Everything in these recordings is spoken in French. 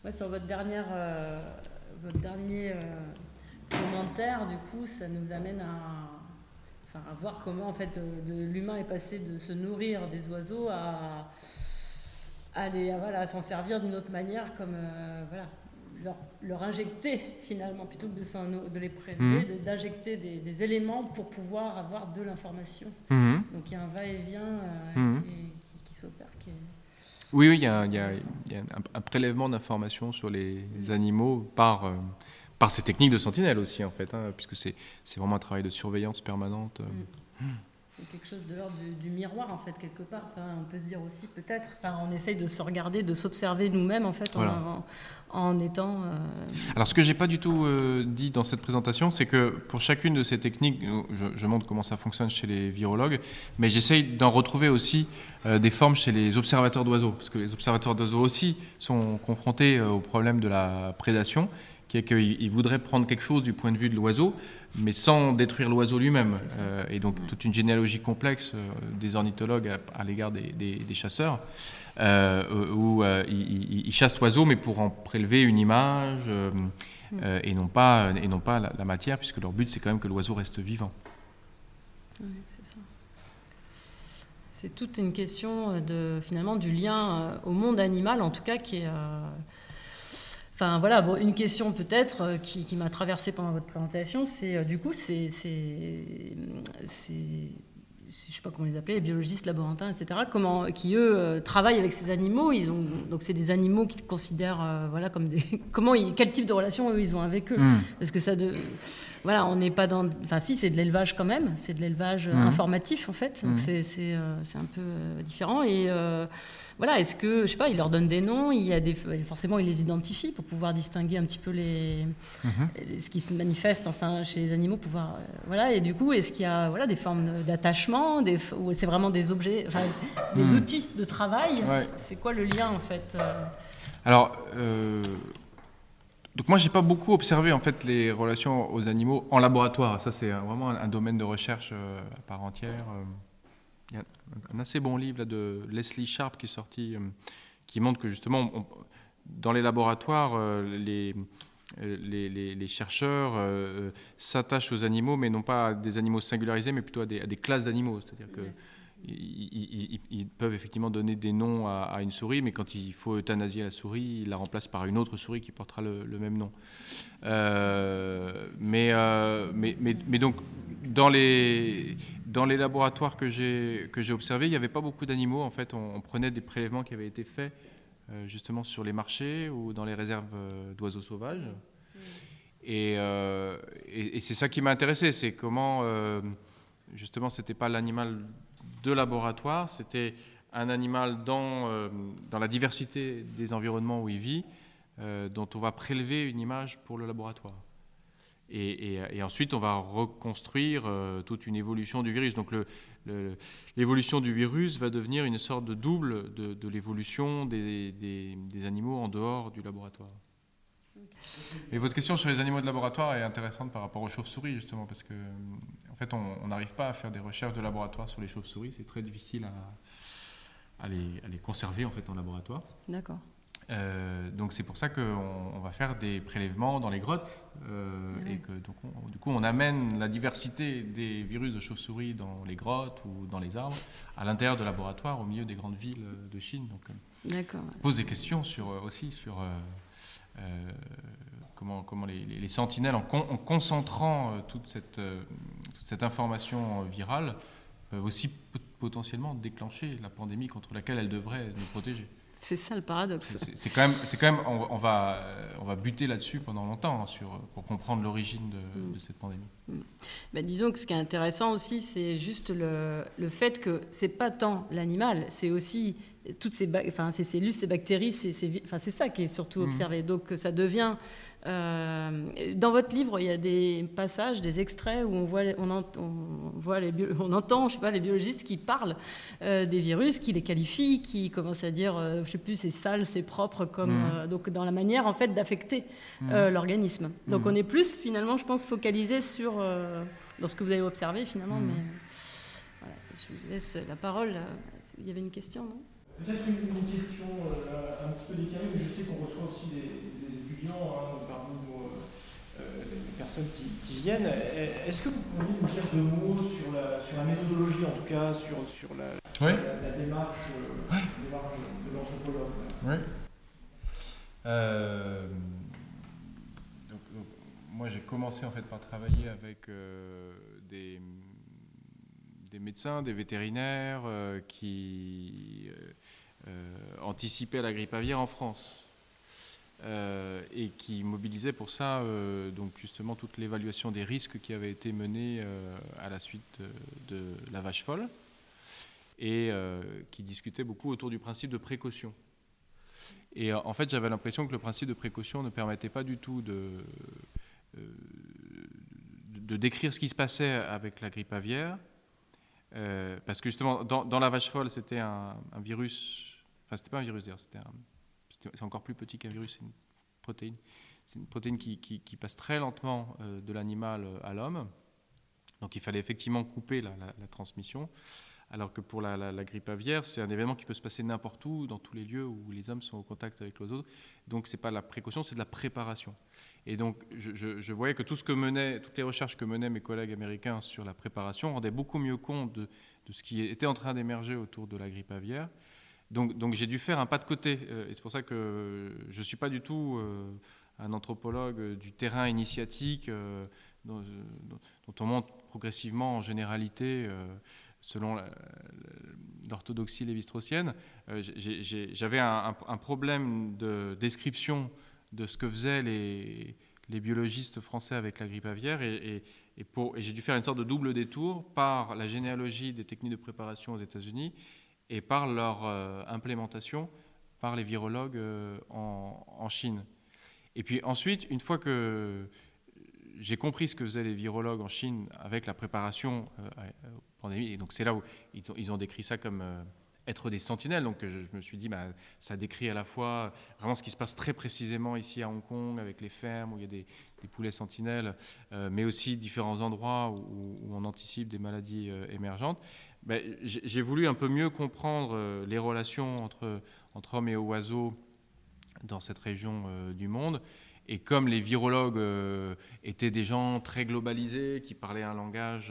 Ouais, sur votre dernier commentaire, du coup, ça nous amène à voir comment en fait l'humain est passé de se nourrir des oiseaux à s'en servir d'une autre manière, comme leur injecter finalement, plutôt que de les prélever, d'injecter des éléments pour pouvoir avoir de l'information. Donc il y a un va-et-vient qui s'opère. Oui, il y a un prélèvement d'informations sur les animaux par ces techniques de sentinelle aussi, en fait, puisque c'est vraiment un travail de surveillance permanente. C'est quelque chose de l'ordre du miroir, en fait, quelque part. Enfin, on peut se dire aussi, peut-être, on essaye de se regarder, de s'observer nous-mêmes, en fait, voilà. en étant... Alors, ce que je n'ai pas du tout dit dans cette présentation, c'est que pour chacune de ces techniques, je montre comment ça fonctionne chez les virologues, mais j'essaye d'en retrouver aussi des formes chez les observateurs d'oiseaux, parce que les observateurs d'oiseaux aussi sont confrontés au problème de la prédation, qui est qu'ils voudraient prendre quelque chose du point de vue de l'oiseau, mais sans détruire l'oiseau lui-même. Et donc toute une généalogie complexe des ornithologues à l'égard des chasseurs, où ils chassent l'oiseau, mais pour en prélever une image, et non pas la matière, puisque leur but, c'est quand même que l'oiseau reste vivant. Oui, c'est ça. C'est toute une question finalement du lien au monde animal, en tout cas, qui est... Enfin voilà, bon, une question peut-être qui m'a traversée pendant votre présentation, c'est du coup, je sais pas comment les appeler, les biologistes, laborantins, etc., qui eux travaillent avec ces animaux. Donc c'est des animaux qu'ils considèrent comme des... quel type de relation eux ils ont avec eux. Parce que on n'est pas dans... Enfin si, c'est de l'élevage quand même, c'est de l'élevage informatif en fait. Donc c'est un peu différent. Et voilà, est-ce que, je sais pas, il leur donne des noms, forcément ils les identifient pour pouvoir distinguer un petit peu ce qui se manifeste chez les animaux, et du coup, est-ce qu'il y a des formes d'attachement, ou c'est vraiment des objets, des outils de travail? C'est quoi le lien en fait? Alors, donc moi j'ai pas beaucoup observé en fait les relations aux animaux en laboratoire. Ça c'est vraiment un domaine de recherche à part entière. Il y a un assez bon livre là, de Leslie Sharp qui est sorti, qui montre que justement, dans les laboratoires, les chercheurs s'attachent aux animaux, mais non pas à des animaux singularisés, mais plutôt à des classes d'animaux. C'est-à-dire qu'ils peuvent effectivement donner des noms à une souris, mais quand il faut euthanasier la souris, ils la remplacent par une autre souris qui portera le même nom. Mais donc, dans les laboratoires que j'ai observés, il n'y avait pas beaucoup d'animaux. En fait, on prenait des prélèvements qui avaient été faits justement sur les marchés ou dans les réserves d'oiseaux sauvages. Et c'est ça qui m'a intéressé, c'est comment, justement, ce n'était pas l'animal de laboratoire, c'était un animal dans la diversité des environnements où il vit, dont on va prélever une image pour le laboratoire. Et ensuite, on va reconstruire toute une évolution du virus. Donc, l'évolution du virus va devenir une sorte de double de l'évolution des animaux en dehors du laboratoire. Et votre question sur les animaux de laboratoire est intéressante par rapport aux chauves-souris, justement, parce que en fait, on n'arrive pas à faire des recherches de laboratoire sur les chauves-souris. C'est très difficile à les conserver en fait en laboratoire. D'accord. Donc c'est pour ça qu'on va faire des prélèvements dans les grottes et que donc du coup on amène la diversité des virus de chauve-souris dans les grottes ou dans les arbres à l'intérieur de laboratoires au milieu des grandes villes de Chine. Donc on pose des questions aussi sur comment les sentinelles, en concentrant toute cette information virale, peuvent aussi potentiellement déclencher la pandémie contre laquelle elles devraient nous protéger. C'est ça le paradoxe. C'est quand même on va buter là-dessus pendant longtemps pour comprendre l'origine de cette pandémie. Disons que ce qui est intéressant aussi, c'est juste le fait que c'est pas tant l'animal, c'est aussi toutes ces cellules, ces bactéries, c'est ça qui est surtout observé. Donc ça devient... dans votre livre, il y a des passages, des extraits où on entend, je sais pas, les biologistes qui parlent des virus, qui les qualifient, qui commencent à dire, je sais plus, c'est sale, c'est propre, donc dans la manière en fait d'affecter l'organisme. Donc on est plus finalement, je pense, focalisé sur ce que vous avez observé finalement. Mais voilà, je vous laisse la parole. Il y avait une question, non ? Peut-être une question un petit peu décalée, mais je sais qu'on reçoit aussi des viennent. Est-ce que vous pourriez nous dire 2 mots sur la méthodologie, en tout cas, sur la démarche, de l'anthropologue? Oui. Donc, moi, j'ai commencé en fait par travailler avec des médecins, des vétérinaires qui anticipaient la grippe aviaire en France. Et qui mobilisait pour ça donc justement toute l'évaluation des risques qui avait été menée à la suite de la vache folle et qui discutait beaucoup autour du principe de précaution. Et en fait, j'avais l'impression que le principe de précaution ne permettait pas du tout de décrire ce qui se passait avec la grippe aviaire, parce que justement, dans la vache folle, c'était un virus, enfin, c'était pas un virus d'ailleurs, c'est encore plus petit qu'un virus, c'est une protéine. C'est une protéine qui passe très lentement de l'animal à l'homme. Donc il fallait effectivement couper la transmission. Alors que pour la grippe aviaire, c'est un événement qui peut se passer n'importe où, dans tous les lieux où les hommes sont au contact avec les autres. Donc ce n'est pas de la précaution, c'est de la préparation. Et donc je voyais que toutes les recherches que menaient mes collègues américains sur la préparation rendaient beaucoup mieux compte de ce qui était en train d'émerger autour de la grippe aviaire. Donc j'ai dû faire un pas de côté, et c'est pour ça que je ne suis pas du tout un anthropologue du terrain initiatique dont on monte progressivement en généralité selon l'orthodoxie lévi-straussienne. J'avais un problème de description de ce que faisaient les biologistes français avec la grippe aviaire, et j'ai dû faire une sorte de double détour par la généalogie des techniques de préparation aux États-Unis et par leur implémentation par les virologues en Chine. Et puis ensuite, une fois que j'ai compris ce que faisaient les virologues en Chine avec la préparation aux pandémies, et donc c'est là où ils ont décrit ça comme être des sentinelles. Donc je me suis dit, ça décrit à la fois vraiment ce qui se passe très précisément ici à Hong Kong, avec les fermes où il y a des poulets sentinelles, mais aussi différents endroits où on anticipe des maladies émergentes. J'ai voulu un peu mieux comprendre les relations entre hommes et oiseaux dans cette région du monde. Et comme les virologues étaient des gens très globalisés, qui parlaient un langage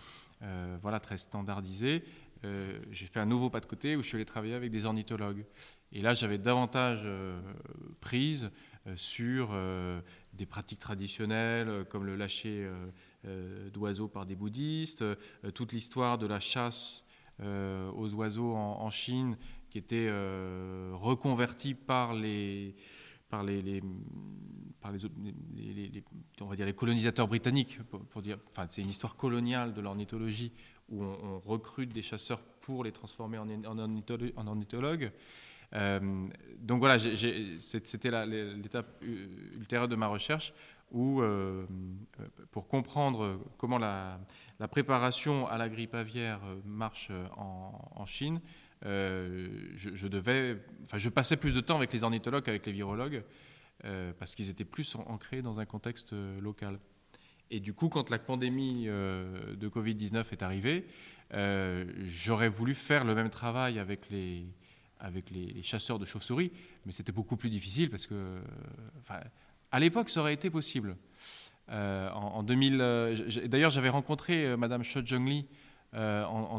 très standardisé, j'ai fait un nouveau pas de côté où je suis allé travailler avec des ornithologues. Et là, j'avais davantage prise sur des pratiques traditionnelles comme le lâcher d'oiseaux par des bouddhistes, toute l'histoire de la chasse aux oiseaux en Chine qui était reconvertie par les colonisateurs britanniques, pour dire, enfin, c'est une histoire coloniale de l'ornithologie où on recrute des chasseurs pour les transformer en ornithologues. Donc voilà, c'était l'étape ultérieure de ma recherche où, pour comprendre comment la préparation à la grippe aviaire marche en Chine, je passais plus de temps avec les ornithologues qu'avec les virologues parce qu'ils étaient plus ancrés dans un contexte local. Et du coup, quand la pandémie de Covid-19 est arrivée, j'aurais voulu faire le même travail avec les chasseurs de chauves-souris, mais c'était beaucoup plus difficile parce que, à l'époque, ça aurait été possible. En 2000, d'ailleurs, j'avais rencontré Madame Cho Jung-Lee en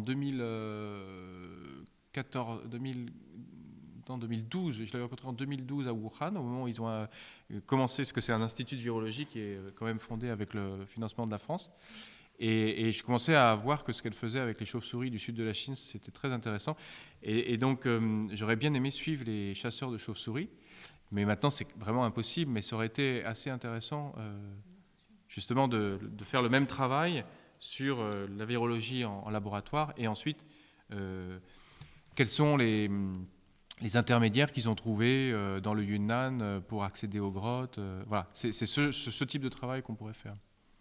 2012, je l'avais rencontré en 2012 à Wuhan, au moment où ils ont commencé, parce que c'est un institut de virologie qui est quand même fondé avec le financement de la France. Et je commençais à voir que ce qu'elle faisait avec les chauves-souris du sud de la Chine, c'était très intéressant. Et donc, j'aurais bien aimé suivre les chasseurs de chauves-souris, mais maintenant, c'est vraiment impossible. Mais ça aurait été assez intéressant, justement, de faire le même travail sur la virologie en laboratoire, et ensuite, quels sont les intermédiaires qu'ils ont trouvés dans le Yunnan pour accéder aux grottes. Voilà, c'est ce type de travail qu'on pourrait faire.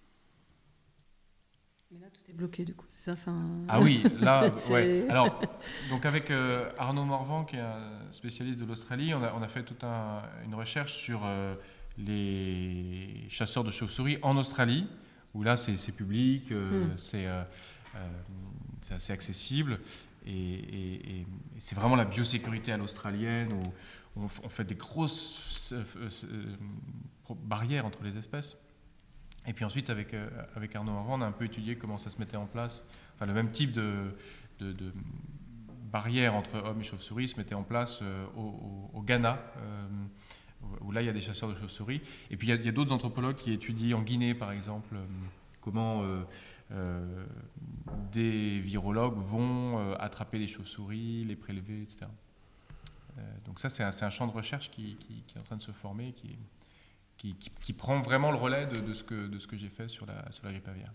Mais là, tout est bloqué, du coup, c'est ça. Ah oui, là, ouais. Alors, donc avec Arnaud Morvan, qui est un spécialiste de l'Australie, on a fait toute une recherche sur les chasseurs de chauves-souris en Australie, où là, c'est public, c'est assez accessible. Et c'est vraiment la biosécurité à l'australienne, où on fait des grosses barrières entre les espèces. Et puis ensuite, avec Arnaud Morvan, on a un peu étudié comment ça se mettait en place. Enfin, le même type de barrière entre hommes et chauves-souris se mettait en place au Ghana, où là, il y a des chasseurs de chauves-souris. Et puis, il y a d'autres anthropologues qui étudient en Guinée, par exemple, comment des virologues vont attraper les chauves-souris, les prélever, etc. Donc ça, c'est un champ de recherche qui est en train de se former, qui prend vraiment le relais de ce que j'ai fait sur la grippe aviaire.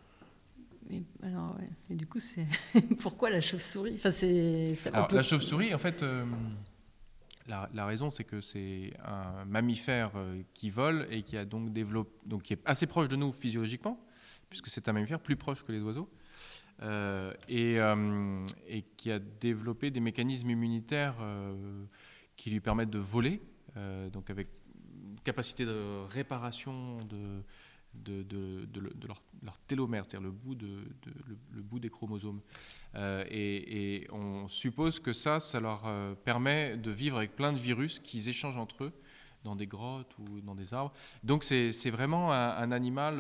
Et du coup, c'est pourquoi la chauve-souris? La chauve-souris, en fait, la raison, c'est que c'est un mammifère qui vole et qui a donc qui est assez proche de nous physiologiquement, puisque c'est un mammifère plus proche que les oiseaux, et qui a développé des mécanismes immunitaires qui lui permettent de voler, donc avec une capacité de réparation de leur télomère, c'est-à-dire le bout des chromosomes. Et on suppose que ça leur permet de vivre avec plein de virus qu'ils échangent entre eux dans des grottes ou dans des arbres. Donc c'est vraiment un animal...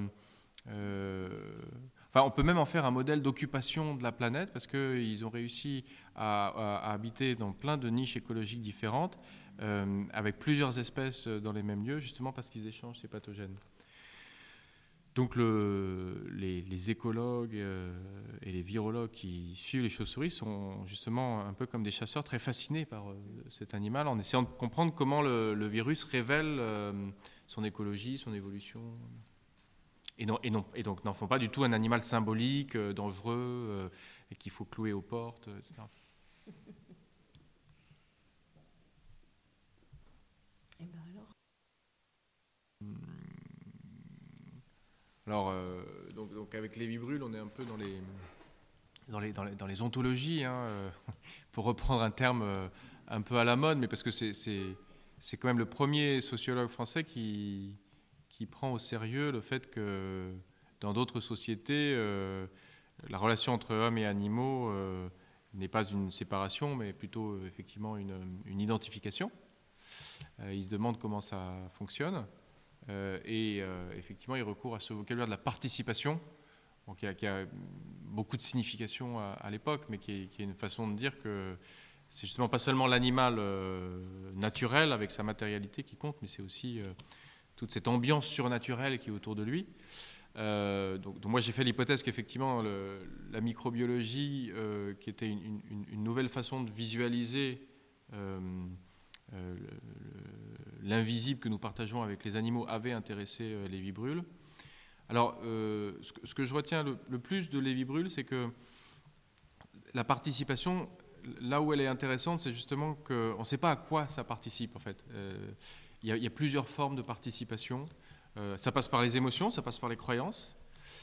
on peut même en faire un modèle d'occupation de la planète parce qu'ils ont réussi à habiter dans plein de niches écologiques différentes avec plusieurs espèces dans les mêmes lieux, justement parce qu'ils échangent ces pathogènes. Donc les écologues et les virologues qui suivent les chauves-souris sont justement un peu comme des chasseurs très fascinés par cet animal en essayant de comprendre comment le virus révèle son écologie, son évolution. Et donc n'en font pas du tout un animal symbolique, dangereux, et qu'il faut clouer aux portes, etc. Et ben alors Alors, donc avec les vibrules, on est un peu dans les ontologies, pour reprendre un terme un peu à la mode, mais parce que c'est quand même le premier sociologue français qui prend au sérieux le fait que dans d'autres sociétés, la relation entre hommes et animaux n'est pas une séparation, mais plutôt effectivement une identification. Il se demande comment ça fonctionne. Effectivement, il recourt à ce vocabulaire de la participation, qui a beaucoup de signification à l'époque, mais qui est une façon de dire que c'est justement pas seulement l'animal naturel avec sa matérialité qui compte, mais c'est aussi toute cette ambiance surnaturelle qui est autour de lui. Donc moi, j'ai fait l'hypothèse qu'effectivement, la microbiologie, qui était une nouvelle façon de visualiser l'invisible que nous partageons avec les animaux avait intéressé les vibrules. Alors, ce que je retiens le plus de les vibrules, c'est que la participation, là où elle est intéressante, c'est justement qu'on ne sait pas à quoi ça participe, en fait. Il y a plusieurs formes de participation. Ça passe par les émotions, ça passe par les croyances,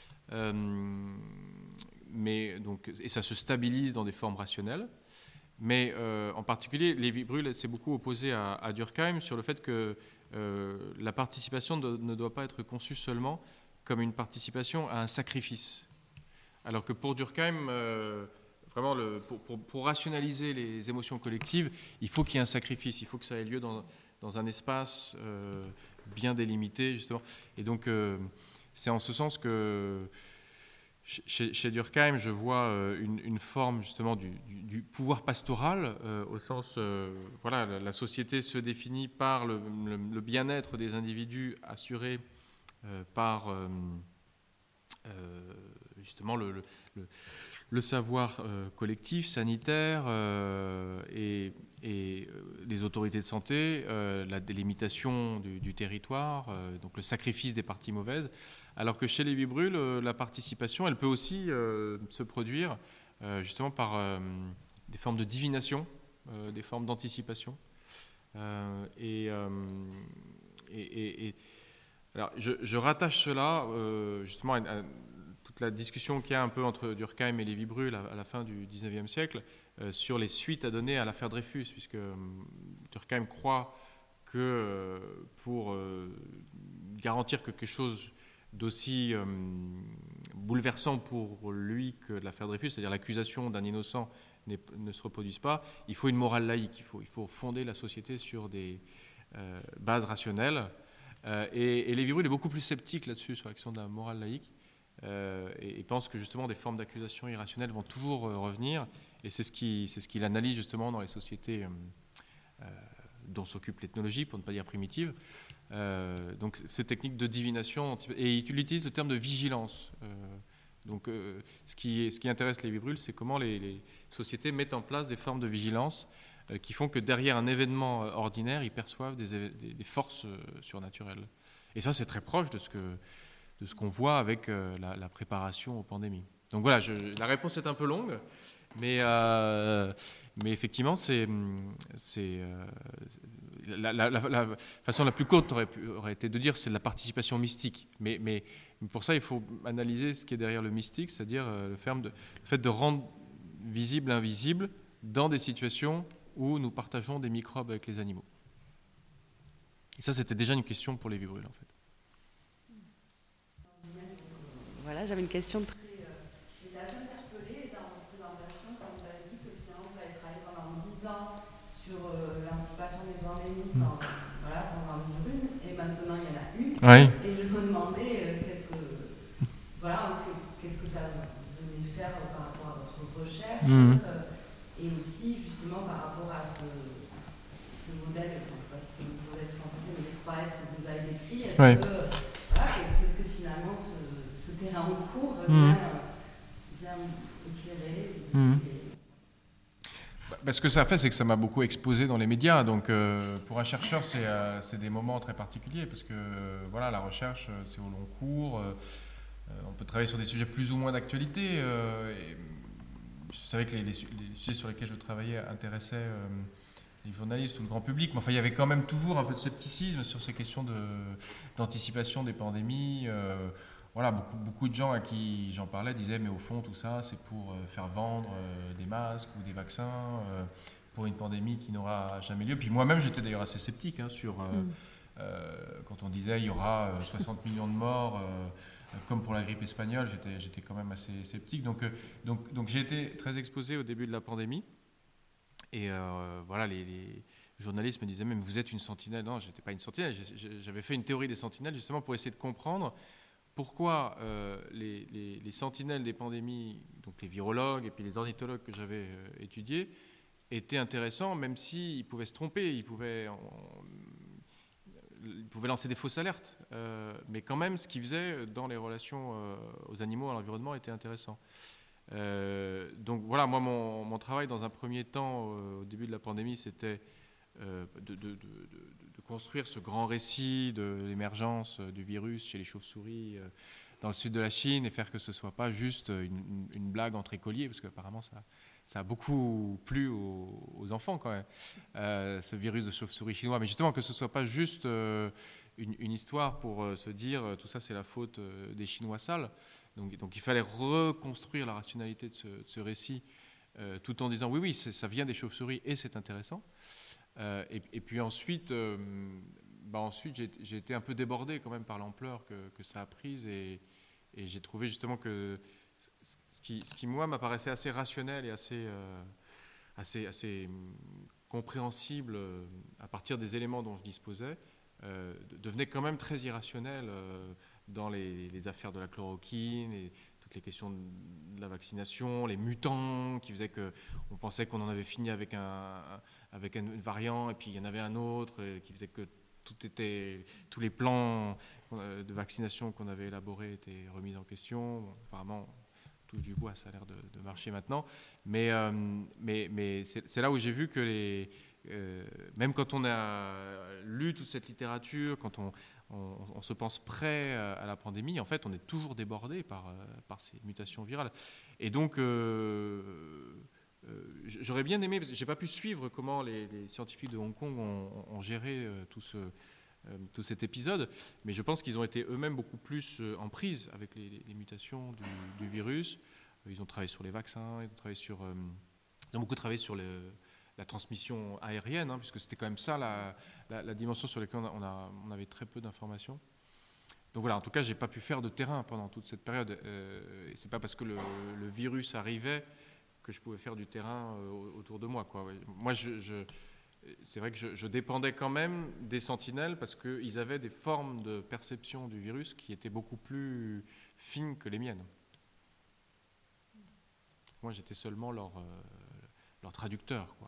et ça se stabilise dans des formes rationnelles. Mais en particulier, les vibrules s'est beaucoup opposé à Durkheim sur le fait que la participation ne doit pas être conçue seulement comme une participation à un sacrifice. Alors que pour Durkheim, vraiment, pour rationaliser les émotions collectives, il faut qu'il y ait un sacrifice, il faut que ça ait lieu dans un espace bien délimité, justement. Et donc, c'est en ce sens que chez Durkheim, je vois une forme justement du pouvoir pastoral, au sens, la société se définit par le bien-être des individus assuré par justement le savoir collectif, sanitaire et les autorités de santé, la délimitation du territoire, donc le sacrifice des parties mauvaises, alors que chez les vibrules, la participation, elle peut aussi se produire justement par des formes de divination, des formes d'anticipation. Alors, je rattache cela justement à toute la discussion qu'il y a un peu entre Durkheim et les vibrules à la fin du XIXe siècle sur les suites à donner à l'affaire Dreyfus, puisque Durkheim croit que pour garantir que quelque chose d'aussi bouleversant pour lui que l'affaire Dreyfus, c'est-à-dire l'accusation d'un innocent ne se reproduise pas, il faut une morale laïque, il faut fonder la société sur des bases rationnelles. Et Lévi-Brul est beaucoup plus sceptique là-dessus, sur l'action de la morale laïque, et pense que justement des formes d'accusation irrationnelles vont toujours revenir, et c'est ce qu'il analyse justement dans les sociétés dont s'occupe l'ethnologie, pour ne pas dire primitive. Donc cette technique de divination, et il utilise le terme de vigilance. Donc ce qui intéresse Lévi-Brul, c'est comment les sociétés mettent en place des formes de vigilance qui font que derrière un événement ordinaire, ils perçoivent des forces surnaturelles. Et ça, c'est très proche de ce qu'on voit avec la préparation aux pandémies. Donc voilà, la réponse est un peu longue, mais effectivement, la façon la plus courte aurait été de dire c'est de la participation mystique. Mais pour ça, il faut analyser ce qui est derrière le mystique, c'est-à-dire le fait de rendre visible l'invisible dans des situations où nous partageons des microbes avec les animaux. Et ça, c'était déjà une question pour Lévi-Brul, en fait. Voilà, j'avais une question très... J'étais assez interpellée dans votre présentation quand vous avez dit que finalement vous avez travaillé pendant 10 ans sur l'anticipation des pandémies sans grande virule, et maintenant il y en a une. Oui. Et je me demandais qu'est-ce que ça venait faire par rapport à votre recherche, et aussi justement par rapport à ce modèle, enfin, c'est le modèle français, mais les 3S que vous avez décrit. Qu'est-ce que finalement ce terrain en cours vient éclairer Ce que ça a fait, c'est que ça m'a beaucoup exposé dans les médias. Donc, pour un chercheur, c'est des moments très particuliers, parce que la recherche, c'est au long cours. On peut travailler sur des sujets plus ou moins d'actualité. Je savais que les sujets sur lesquels je travaillais intéressaient les journalistes ou le grand public, mais enfin, il y avait quand même toujours un peu de scepticisme sur ces questions d'anticipation des pandémies. Beaucoup de gens à qui j'en parlais disaient mais au fond tout ça c'est pour faire vendre des masques ou des vaccins pour une pandémie qui n'aura jamais lieu. Puis moi-même j'étais d'ailleurs assez sceptique sur quand on disait il y aura 60 millions de morts comme pour la grippe espagnole, j'étais quand même assez sceptique. Donc j'ai été très exposé au début de la pandémie. Et les journalistes me disaient même vous êtes une sentinelle. Non, j'étais pas une sentinelle. J'avais fait une théorie des sentinelles justement pour essayer de comprendre pourquoi les sentinelles des pandémies, donc les virologues et puis les ornithologues que j'avais étudiés, étaient intéressants, même s'ils pouvaient se tromper, ils pouvaient lancer des fausses alertes. Mais quand même, ce qu'ils faisaient dans les relations aux animaux, à l'environnement, était intéressant. Donc voilà, moi, mon travail dans un premier temps, au début de la pandémie, c'était de construire ce grand récit de l'émergence du virus chez les chauves-souris dans le sud de la Chine et faire que ce ne soit pas juste une blague entre écoliers, parce qu'apparemment ça a beaucoup plu aux enfants quand même, ce virus de chauve-souris chinois. Mais justement que ce ne soit pas juste une histoire pour se dire tout ça c'est la faute des Chinois sales. Donc il fallait reconstruire la rationalité de ce récit tout en disant oui, ça vient des chauves-souris et c'est intéressant. Et puis ensuite, j'ai été un peu débordé quand même par l'ampleur que ça a prise et j'ai trouvé justement que ce qui moi m'apparaissait assez rationnel et assez compréhensible à partir des éléments dont je disposais devenait quand même très irrationnel dans les affaires de la chloroquine et toutes les questions de la vaccination, les mutants qui faisaient qu'on pensait qu'on en avait fini avec un variant et puis il y en avait un autre qui faisait que tous les plans de vaccination qu'on avait élaborés étaient remis en question. Bon, apparemment, touche du bois, ça a l'air de marcher maintenant. Mais c'est là où j'ai vu que même quand on a lu toute cette littérature, quand on se pense prêt à la pandémie, en fait, on est toujours débordé par ces mutations virales. Et donc, j'aurais bien aimé, parce que je n'ai pas pu suivre comment les scientifiques de Hong Kong ont géré tout cet épisode, mais je pense qu'ils ont été eux-mêmes beaucoup plus en prise avec les mutations du virus. Ils ont travaillé sur les vaccins, ils ont beaucoup travaillé sur la transmission aérienne, puisque c'était quand même ça la dimension sur laquelle on avait très peu d'informations. Donc voilà, en tout cas, je n'ai pas pu faire de terrain pendant toute cette période. Et ce n'est pas parce que le virus arrivait que je pouvais faire du terrain autour de moi, quoi. Moi, c'est vrai que je dépendais quand même des sentinelles parce qu'ils avaient des formes de perception du virus qui étaient beaucoup plus fines que les miennes. Moi, j'étais seulement leur traducteur, quoi.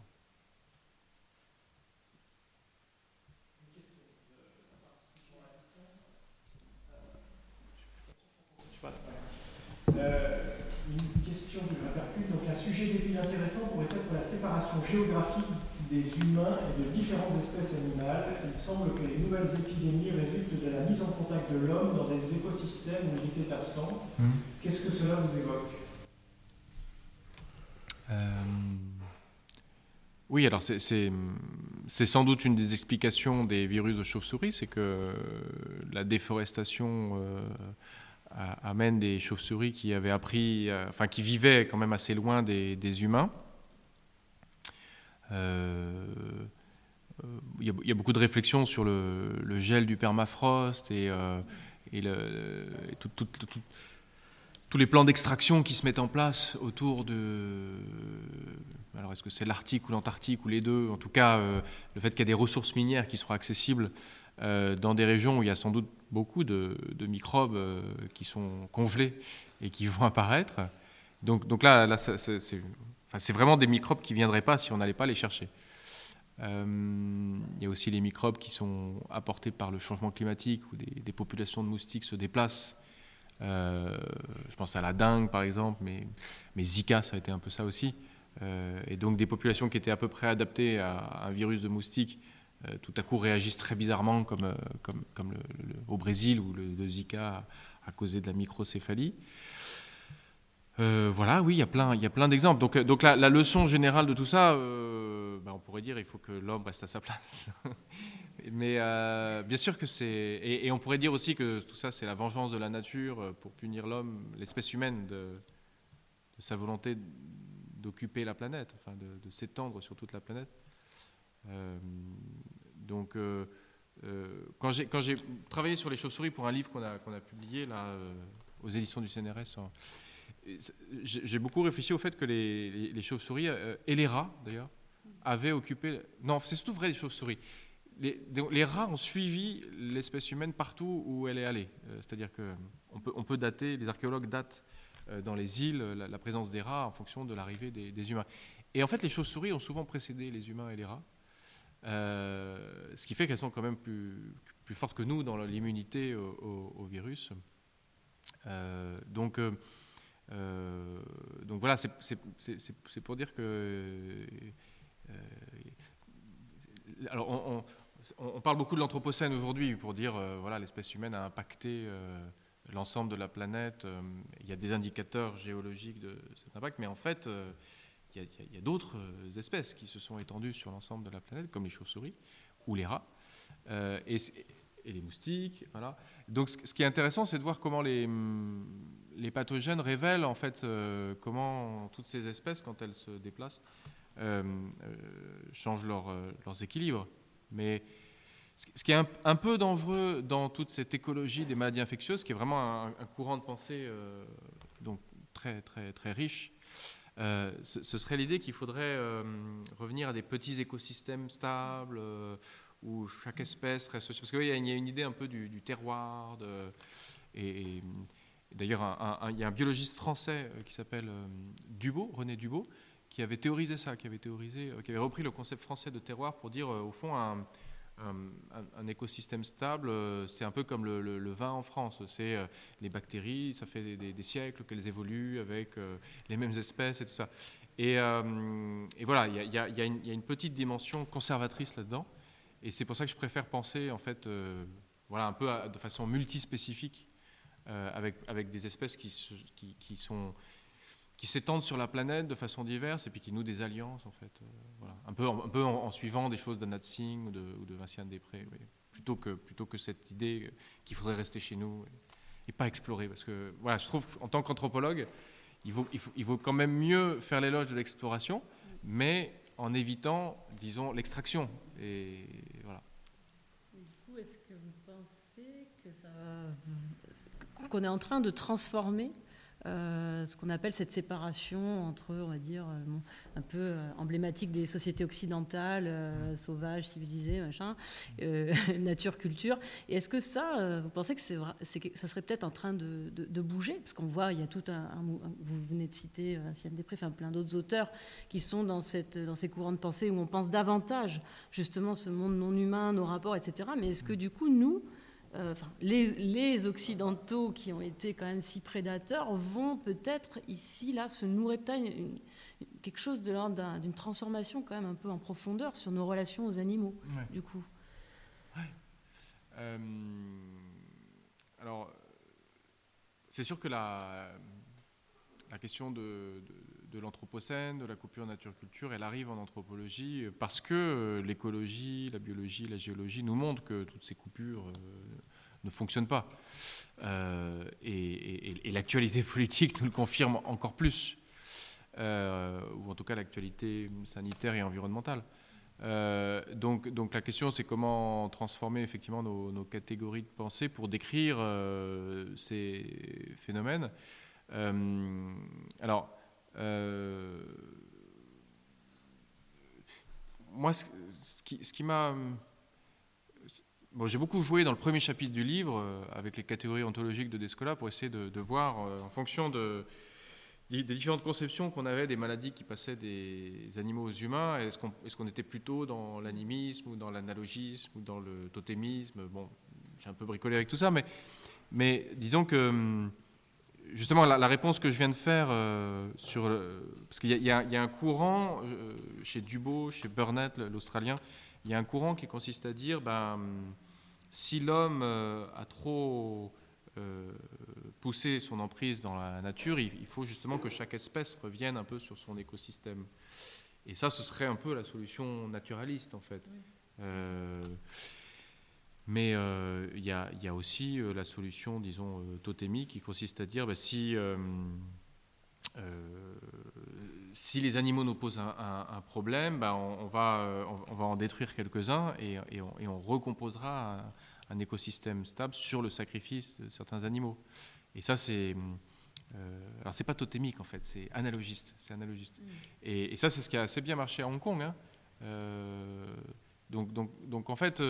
Une question que je répercute. Donc, un sujet d'étude intéressant pourrait être la séparation géographique des humains et de différentes espèces animales. Il semble que les nouvelles épidémies résultent de la mise en contact de l'homme dans des écosystèmes où il était absent. Qu'est-ce que cela vous évoque ? Oui, alors c'est sans doute une des explications des virus de chauve-souris, c'est que la déforestation amène des chauves-souris qui avaient appris, qui vivaient quand même assez loin des humains. Il y a beaucoup de réflexions sur le gel du permafrost et tous les plans d'extraction qui se mettent en place autour de... Alors, est-ce que c'est l'Arctique ou l'Antarctique ou les deux ? En tout cas, le fait qu'il y a des ressources minières qui seront accessibles dans des régions où il y a sans doute beaucoup de microbes qui sont congelés et qui vont apparaître. Donc là c'est vraiment des microbes qui ne viendraient pas si on n'allait pas les chercher. Il y a aussi les microbes qui sont apportés par le changement climatique où des populations de moustiques se déplacent. Je pense à la dengue par exemple, mais Zika ça a été un peu ça aussi. Et donc des populations qui étaient à peu près adaptées à un virus de moustique tout à coup réagissent très bizarrement comme au Brésil où le Zika a causé de la microcéphalie. Voilà, oui, il y a plein d'exemples. Donc la leçon générale de tout ça, on pourrait dire il faut que l'homme reste à sa place. Mais bien sûr que c'est... Et on pourrait dire aussi que tout ça, c'est la vengeance de la nature pour punir l'homme, l'espèce humaine, de sa volonté d'occuper la planète, de s'étendre sur toute la planète. Quand j'ai travaillé sur les chauves-souris pour un livre qu'on a publié là, aux éditions du CNRS, j'ai beaucoup réfléchi au fait que les chauves-souris, et les rats d'ailleurs, avaient occupé... Non, c'est surtout vrai les chauves-souris. Les rats ont suivi l'espèce humaine partout où elle est allée. C'est-à-dire qu'on peut dater, les archéologues datent dans les îles la présence des rats en fonction de l'arrivée des humains. Et en fait, les chauves-souris ont souvent précédé les humains et les rats. Ce qui fait qu'elles sont quand même plus fortes que nous dans l'immunité au virus. Donc voilà, c'est pour dire que... alors on parle beaucoup de l'Anthropocène aujourd'hui pour dire voilà, l'espèce humaine a impacté l'ensemble de la planète. Il y a des indicateurs géologiques de cet impact, mais en fait, il y a d'autres espèces qui se sont étendues sur l'ensemble de la planète, comme les chauves-souris ou les rats et les moustiques. Voilà. Donc, ce qui est intéressant, c'est de voir comment les pathogènes révèlent en fait comment toutes ces espèces, quand elles se déplacent, changent leurs équilibres. Mais ce qui est un peu dangereux dans toute cette écologie des maladies infectieuses, qui est vraiment un courant de pensée donc très, très, très riche, ce serait l'idée qu'il faudrait revenir à des petits écosystèmes stables où chaque espèce reste... Parce qu'il y a une idée un peu du terroir. Et d'ailleurs, il y a un biologiste français qui s'appelle René Dubos, qui avait théorisé ça, qui avait repris le concept français de terroir pour dire, au fond, un écosystème stable, c'est un peu comme le vin en France. C'est les bactéries, ça fait des siècles qu'elles évoluent avec les mêmes espèces et tout ça. Et voilà, il y a une petite dimension conservatrice là-dedans. Et c'est pour ça que je préfère penser, en fait, voilà, un peu de façon multispécifique, avec des espèces qui s'étendent sur la planète de façon diverse et puis qui nouent des alliances, en fait. Voilà. Un peu en suivant des choses d'Anat Singh ou de Vinciane Després, oui. plutôt que cette idée qu'il faudrait rester chez nous et pas explorer. Parce que, voilà, je trouve qu'en tant qu'anthropologue, il vaut quand même mieux faire l'éloge de l'exploration, mais en évitant, disons, l'extraction. Et voilà. Et du coup, est-ce que vous pensez qu'on est en train de transformer ce qu'on appelle cette séparation entre, on va dire, un peu emblématique des sociétés occidentales, sauvages, civilisées, machin, nature, culture. Et est-ce que ça, vous pensez que ça serait peut-être en train de bouger? Parce qu'on voit, il y a tout vous venez de citer Siam Després, plein d'autres auteurs qui sont dans ces courants de pensée où on pense davantage justement ce monde non humain, nos rapports, etc. Mais est-ce que du coup, nous, les Occidentaux qui ont été quand même si prédateurs vont peut-être ici, là, se nourrir peut-être quelque chose de l'ordre d'une transformation quand même un peu en profondeur sur nos relations aux animaux, du coup. Alors, c'est sûr que la question de l'anthropocène, de la coupure nature-culture, elle arrive en anthropologie parce que l'écologie, la biologie, la géologie nous montrent que toutes ces coupures ne fonctionnent pas. Et l'actualité politique nous le confirme encore plus, ou en tout cas l'actualité sanitaire et environnementale. Donc la question, c'est comment transformer effectivement nos catégories de pensée pour décrire ces phénomènes. Moi, ce qui m'a... Bon, j'ai beaucoup joué dans le premier chapitre du livre avec les catégories ontologiques de Descola pour essayer de voir, en fonction des différentes conceptions qu'on avait des maladies qui passaient des animaux aux humains, est-ce qu'on était plutôt dans l'animisme ou dans l'analogisme ou dans le totémisme. Bon, j'ai un peu bricolé avec tout ça, mais disons que... Justement, la réponse que je viens de faire parce qu'il y a un courant chez Dubos, chez Burnett, l'Australien, il y a un courant qui consiste à dire, si l'homme a trop poussé son emprise dans la nature, il faut justement que chaque espèce revienne un peu sur son écosystème. Et ça, ce serait un peu la solution naturaliste, en fait. Oui. Mais il y a aussi la solution, disons, totémique, qui consiste à dire si les animaux nous posent un problème, on va en détruire quelques-uns et on recomposera un écosystème stable sur le sacrifice de certains animaux. Et ça, alors c'est pas totémique en fait, c'est analogiste. Et ça, c'est ce qui a assez bien marché à Hong Kong. Hein. Donc en fait...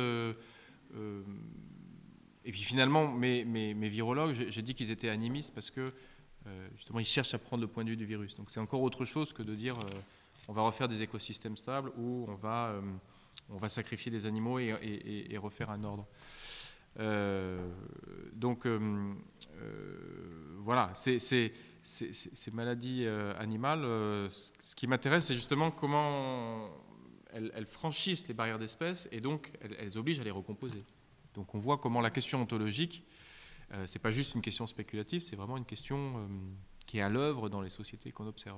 et puis finalement, mes virologues, j'ai dit qu'ils étaient animistes parce que justement, ils cherchent à prendre le point de vue du virus. Donc c'est encore autre chose que de dire on va refaire des écosystèmes stables ou on va sacrifier des animaux et refaire un ordre. Voilà, ces maladies animales, ce qui m'intéresse, c'est justement comment... Elles franchissent les barrières d'espèces et donc elles obligent à les recomposer. Donc on voit comment la question ontologique, c'est pas juste une question spéculative, c'est vraiment une question qui est à l'œuvre dans les sociétés qu'on observe.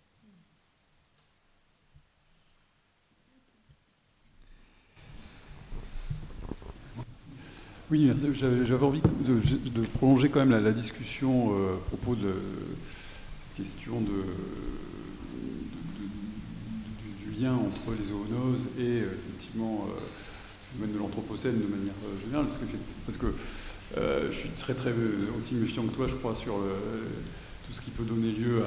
Oui, j'avais envie de prolonger quand même la discussion à propos de la question du lien entre les zoonoses et effectivement le domaine de l'anthropocène de manière générale, parce que je suis très aussi méfiant que toi, je crois, sur tout ce qui peut donner lieu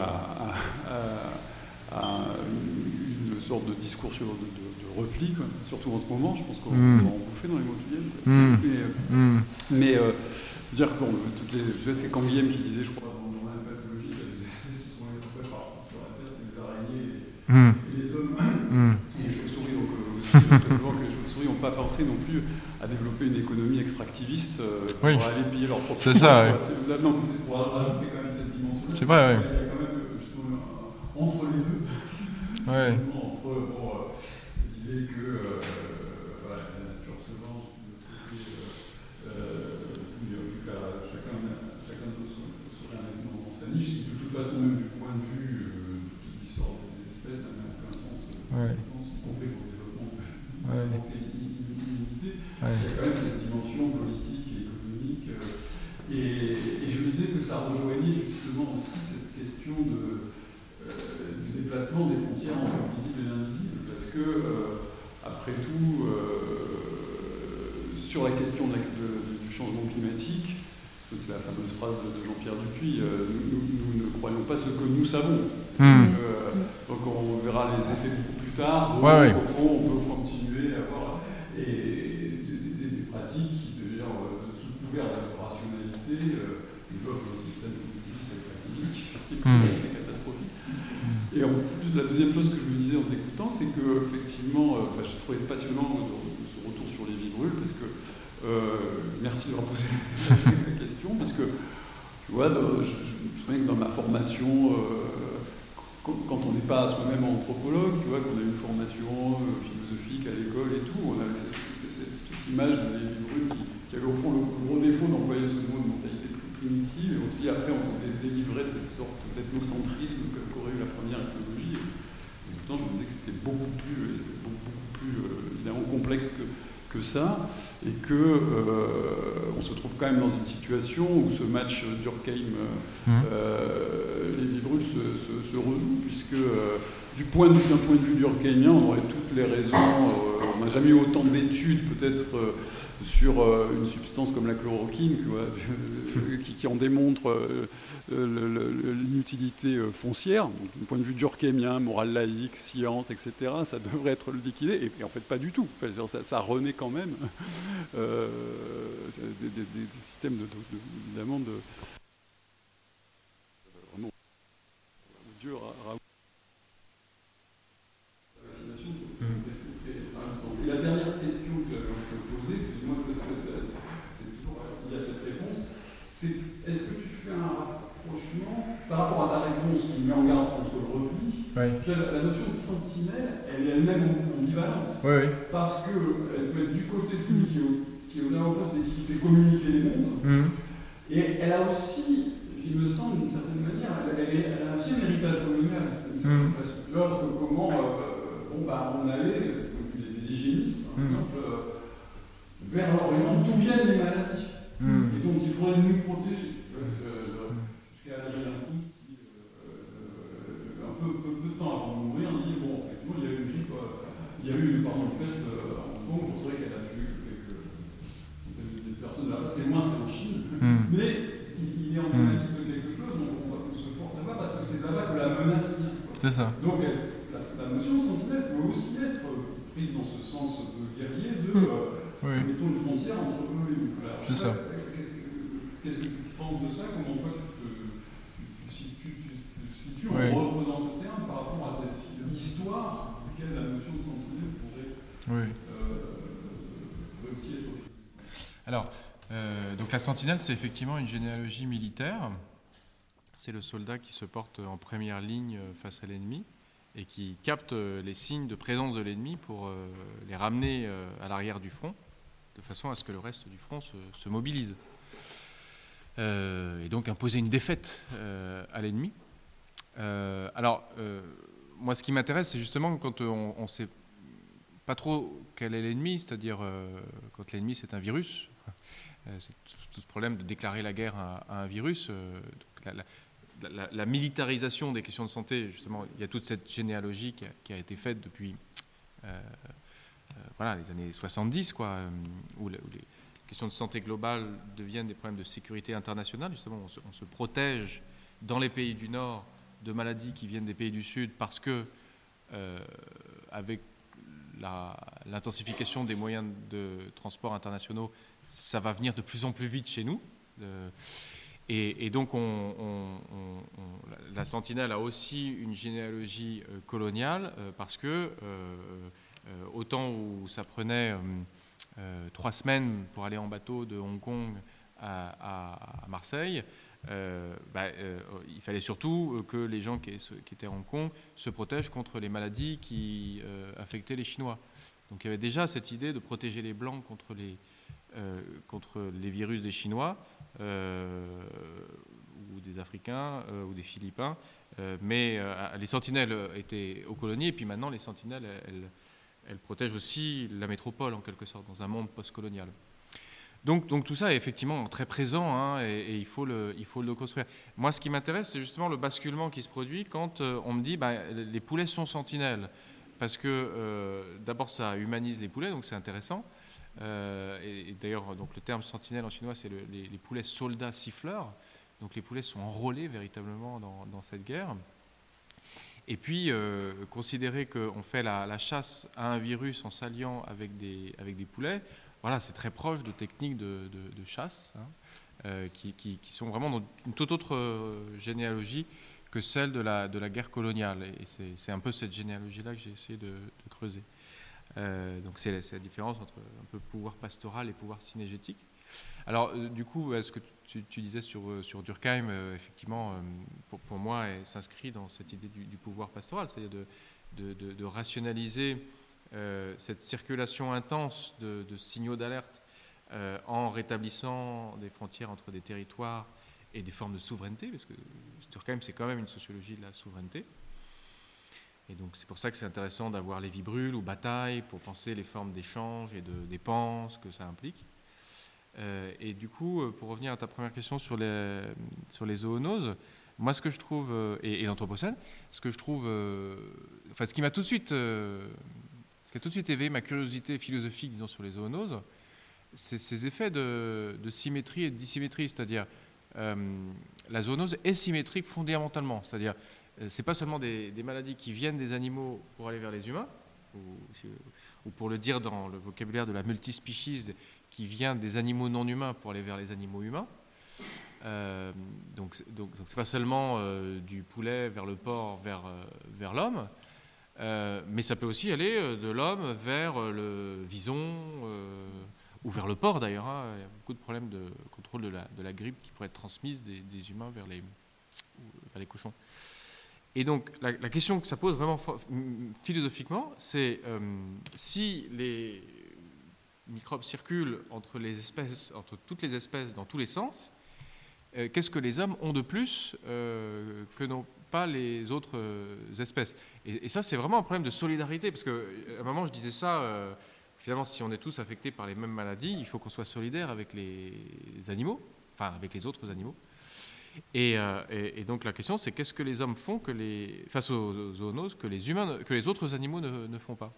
à une sorte de discours de repli, quoi. Surtout en ce moment, je pense qu'on va en bouffer dans les mois qui viennent. Mais je veux dire, bon, c'est Canguilhem qui disait, je crois, dans le journal de pathologie, il y a des espèces qui sont éprouvées partout sur la Terre, c'est les araignées et les hommes et les chauves-souris. Donc simplement que les chauves-souris n'ont pas pensé non plus à développer une économie extractiviste pour aller piller leur propre. C'est ça, oui. Non, mais c'est pour rajouter quand même cette dimension. C'est vrai, oui. Il y a quand même entre les deux. Ouais. Entre l'idée que la nature se venge, chacun serait un élément dans sa niche, de toute façon, même du point de vue de l'histoire des espèces, n'a aucun sens, y compris pour le développement de l'humanité. Il y a quand même cette dimension politique et économique. Et je me disais que ça rejoignait justement aussi cette question du déplacement des frontières entre le visible et l'invisible, parce que, après tout, sur la question du changement climatique, c'est la fameuse phrase de Jean-Pierre Dupuis, nous ne croyons pas ce que nous savons. Donc on verra les effets beaucoup plus tard. Donc, au fond, on peut continuer à avoir des pratiques qui, d'ailleurs, sous couvert de rationalité, développent un système politique académique qui est assez catastrophique. Et en plus, la deuxième chose que je me disais en t'écoutant, c'est que effectivement, je trouvais passionnant ce retour sur les vibrules, parce que merci de leur poser la question, parce que tu vois, je me souviens que dans ma formation, quand on n'est pas soi-même anthropologue, tu vois, qu'on a une formation philosophique à l'école et tout, on avait cette image de les vibrules qui avait au fond le gros défaut d'employer ce mot de mentalité primitive, et puis après on s'était délivré de cette sorte d'ethnocentrisme qu'aurait eu la première ethnologie. Et pourtant je me disais que c'était beaucoup plus évidemment complexe que ça, et que on se trouve quand même dans une situation où ce match Durkheim, les vibrules se rejoue, puisque d'un point de vue durkheimien, on aurait toutes les raisons, on n'a jamais eu autant d'études peut-être sur une substance comme la chloroquine, qui en démontre l'inutilité foncière. Donc, du point de vue durkheimien, morale laïque, science, etc., ça devrait être liquidé, et en fait pas du tout. Enfin, ça renaît quand même des systèmes évidemment de... Dieu Et la dernière question que je peux poser, excuse-moi, parce que c'est toujours il y a cette réponse, c'est est-ce que tu fais un rapprochement par rapport à ta réponse qui met en garde contre le repli? La notion de sentinelle, elle est elle-même ambivalente, parce qu'elle peut être du côté de celui qui est aux avant-postes et qui fait communiquer les mondes, et elle a aussi, il me semble, d'une certaine manière, elle a aussi un héritage colonial, d'une certaine façon. Genre, comment on allait, des hygiénistes, par exemple, vers l'Orient, d'où viennent les maladies, et dont il faudrait nous protéger. Jusqu'à Adrien Proust, qui, un peu de temps avant de mourir, dit bon, effectivement, il y a eu une grippe, il y a eu une peste en Hong Kong, c'est vrai qu'elle a tué des personnes là-bas, c'est moins, c'est en Chine, mais il est emblématique de quelque chose, donc on se porte là-bas parce que c'est là-bas que la menace vient. C'est ça. Donc la notion de sentinelle peut aussi être prise dans ce sens de guerrier, mettons une frontière entre eux et nous. C'est ça. Qu'est-ce que tu penses de ça? Comment toi tu situes en reprenant ce terme par rapport à cette histoire dans laquelle la notion de sentinelle pourrait aussi être prise? Alors, donc la sentinelle, c'est effectivement une généalogie militaire. C'est le soldat qui se porte en première ligne face à l'ennemi et qui capte les signes de présence de l'ennemi pour les ramener à l'arrière du front, de façon à ce que le reste du front se mobilise. Et donc imposer une défaite à l'ennemi. Moi, ce qui m'intéresse, c'est justement quand on ne sait pas trop quel est l'ennemi, c'est-à-dire quand l'ennemi, c'est un virus. C'est tout ce problème de déclarer la guerre à un virus. Donc la militarisation des questions de santé, justement, il y a toute cette généalogie qui a été faite depuis les années 70, où les questions de santé globale deviennent des problèmes de sécurité internationale. Justement, on se protège dans les pays du Nord de maladies qui viennent des pays du Sud parce que, avec l'intensification des moyens de transport internationaux, ça va venir de plus en plus vite chez nous. Et donc, la sentinelle a aussi une généalogie coloniale parce que, au temps où ça prenait 3 semaines pour aller en bateau de Hong Kong à Marseille, il fallait surtout que les gens qui étaient à Hong Kong se protègent contre les maladies qui affectaient les Chinois. Donc il y avait déjà cette idée de protéger les Blancs contre les virus des Chinois ou des Africains ou des Philippins, mais les sentinelles étaient aux colonies, et puis maintenant les sentinelles, elles protègent aussi la métropole en quelque sorte, dans un monde post-colonial. Donc tout ça est effectivement très présent, et il faut le construire. Moi, ce qui m'intéresse, c'est justement le basculement qui se produit quand on me dit les poulets sont sentinelles, parce que d'abord ça humanise les poulets, donc c'est intéressant. Et d'ailleurs, donc, le terme sentinelle en chinois, c'est les poulets soldats siffleurs. Donc les poulets sont enrôlés véritablement dans cette guerre. Et puis, considérer qu'on fait la chasse à un virus en s'alliant avec des poulets, voilà, c'est très proche de techniques de chasse, hein, qui sont vraiment dans une toute autre généalogie que celle de la guerre coloniale. Et c'est un peu cette généalogie-là que j'ai essayé de creuser. Donc c'est la différence entre un peu pouvoir pastoral et pouvoir synégétique. Alors du coup, ce que tu disais sur Durkheim, effectivement, pour moi, s'inscrit dans cette idée du pouvoir pastoral, c'est-à-dire de rationaliser cette circulation intense de signaux d'alerte en rétablissant des frontières entre des territoires et des formes de souveraineté, parce que Durkheim, c'est quand même une sociologie de la souveraineté. Et donc c'est pour ça que c'est intéressant d'avoir Lévi-Bruhl ou Bataille pour penser les formes d'échange et de dépenses que ça implique. Et du coup, pour revenir à ta première question sur les zoonoses, moi ce que je trouve, et l'anthropocène, ce que je trouve, enfin ce qui a tout de suite éveillé ma curiosité philosophique, disons, sur les zoonoses, c'est ces effets de symétrie et de dissymétrie, c'est-à-dire la zoonose est symétrique fondamentalement, c'est-à-dire c'est pas seulement des maladies qui viennent des animaux pour aller vers les humains, ou pour le dire dans le vocabulaire de la multispécies, qui vient des animaux non humains pour aller vers les animaux humains. Donc c'est pas seulement du poulet vers le porc, vers l'homme, mais ça peut aussi aller de l'homme vers le vison, ou vers le porc d'ailleurs. Hein. Il y a beaucoup de problèmes de contrôle de la grippe qui pourraient être transmises des humains vers les cochons. Et donc, la question que ça pose vraiment philosophiquement, c'est si les microbes circulent entre toutes les espèces, dans tous les sens, qu'est-ce que les hommes ont de plus que n'ont pas les autres espèces ? Et ça, c'est vraiment un problème de solidarité, parce qu'à un moment, je disais ça, finalement, si on est tous affectés par les mêmes maladies, il faut qu'on soit solidaires avec les animaux, enfin, avec les autres animaux. Et donc la question, c'est qu'est-ce que les hommes font face aux zoonoses que les autres animaux ne font pas.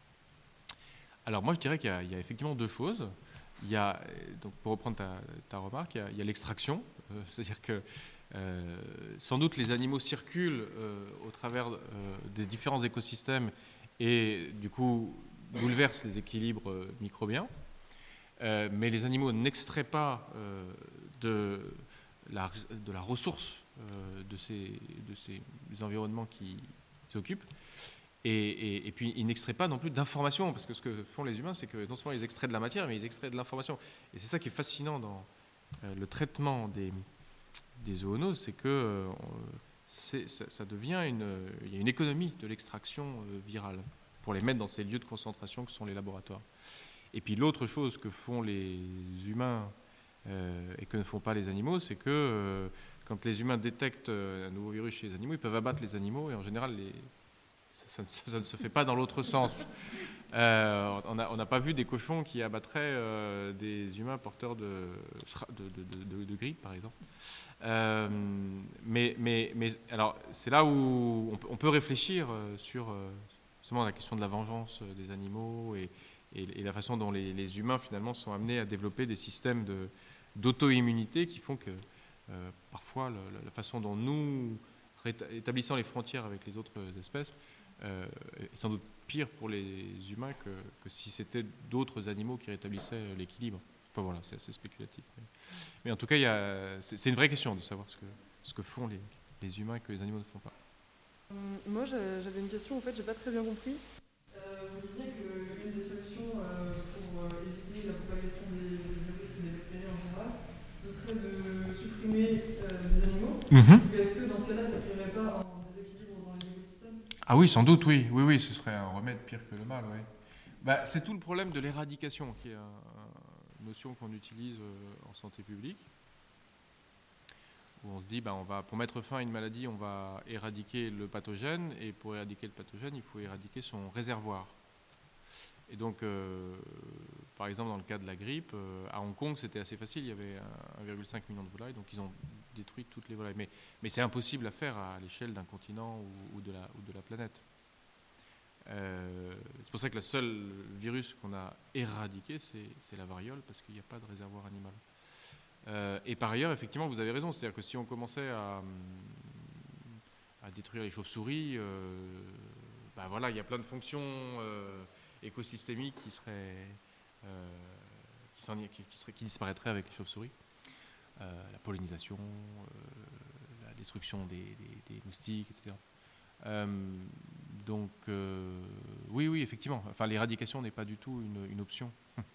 Alors moi je dirais qu'il y a effectivement deux choses. Il y a, donc pour reprendre ta remarque, il y a l'extraction, c'est-à-dire que sans doute les animaux circulent au travers des différents écosystèmes et du coup bouleversent les équilibres microbiens, mais les animaux n'extraient pas de la ressource de ces environnements qui s'occupent. Et puis, ils n'extraient pas non plus d'informations, parce que ce que font les humains, c'est que non seulement ils extraient de la matière, mais ils extraient de l'information. Et c'est ça qui est fascinant dans le traitement des zoonoses, c'est que ça devient il y a une économie de l'extraction virale pour les mettre dans ces lieux de concentration que sont les laboratoires. Et puis l'autre chose que font les humains et que ne font pas les animaux, c'est que quand les humains détectent un nouveau virus chez les animaux, ils peuvent abattre les animaux, et en général, ça ne se fait pas dans l'autre sens. On n'a pas vu des cochons qui abattraient des humains porteurs de grippe, par exemple. Mais alors, c'est là où on peut réfléchir sur justement la question de la vengeance des animaux et la façon dont les humains, finalement, sont amenés à développer des systèmes d'auto-immunité qui font que parfois la façon dont nous établissons les frontières avec les autres espèces est sans doute pire pour les humains que si c'était d'autres animaux qui rétablissaient l'équilibre. Enfin voilà, c'est assez spéculatif. Mais en tout cas, c'est une vraie question de savoir ce que font les humains et que les animaux ne font pas. Moi, j'avais une question, en fait, j'ai pas très bien compris. Vous disiez qu'une des solutions pour éviter la propagation des virus et des bactéries en général, ce serait de supprimer des animaux. Est-ce que dans ce cas-là, ça ne créerait pas un déséquilibre dans les écosystèmes ? Ah oui, sans doute, oui. Oui, ce serait un remède pire que le mal, oui. C'est tout le problème de l'éradication, qui est une notion qu'on utilise en santé publique, où on se dit, pour mettre fin à une maladie, on va éradiquer le pathogène, et pour éradiquer le pathogène, il faut éradiquer son réservoir. Et donc, par exemple, dans le cas de la grippe, à Hong Kong, c'était assez facile, il y avait 1,5 million de volailles, donc ils ont détruit toutes les volailles. Mais c'est impossible à faire à l'échelle d'un continent ou de la planète. C'est pour ça que le seul virus qu'on a éradiqué, c'est la variole, parce qu'il n'y a pas de réservoir animal. Et par ailleurs, effectivement, vous avez raison, c'est-à-dire que si on commençait à détruire les chauves-souris, ben voilà, il y a plein de fonctions écosystémiques qui disparaîtraient avec les chauves-souris. La pollinisation, la destruction des moustiques, etc. Donc, oui, effectivement. Enfin, l'éradication n'est pas du tout une option.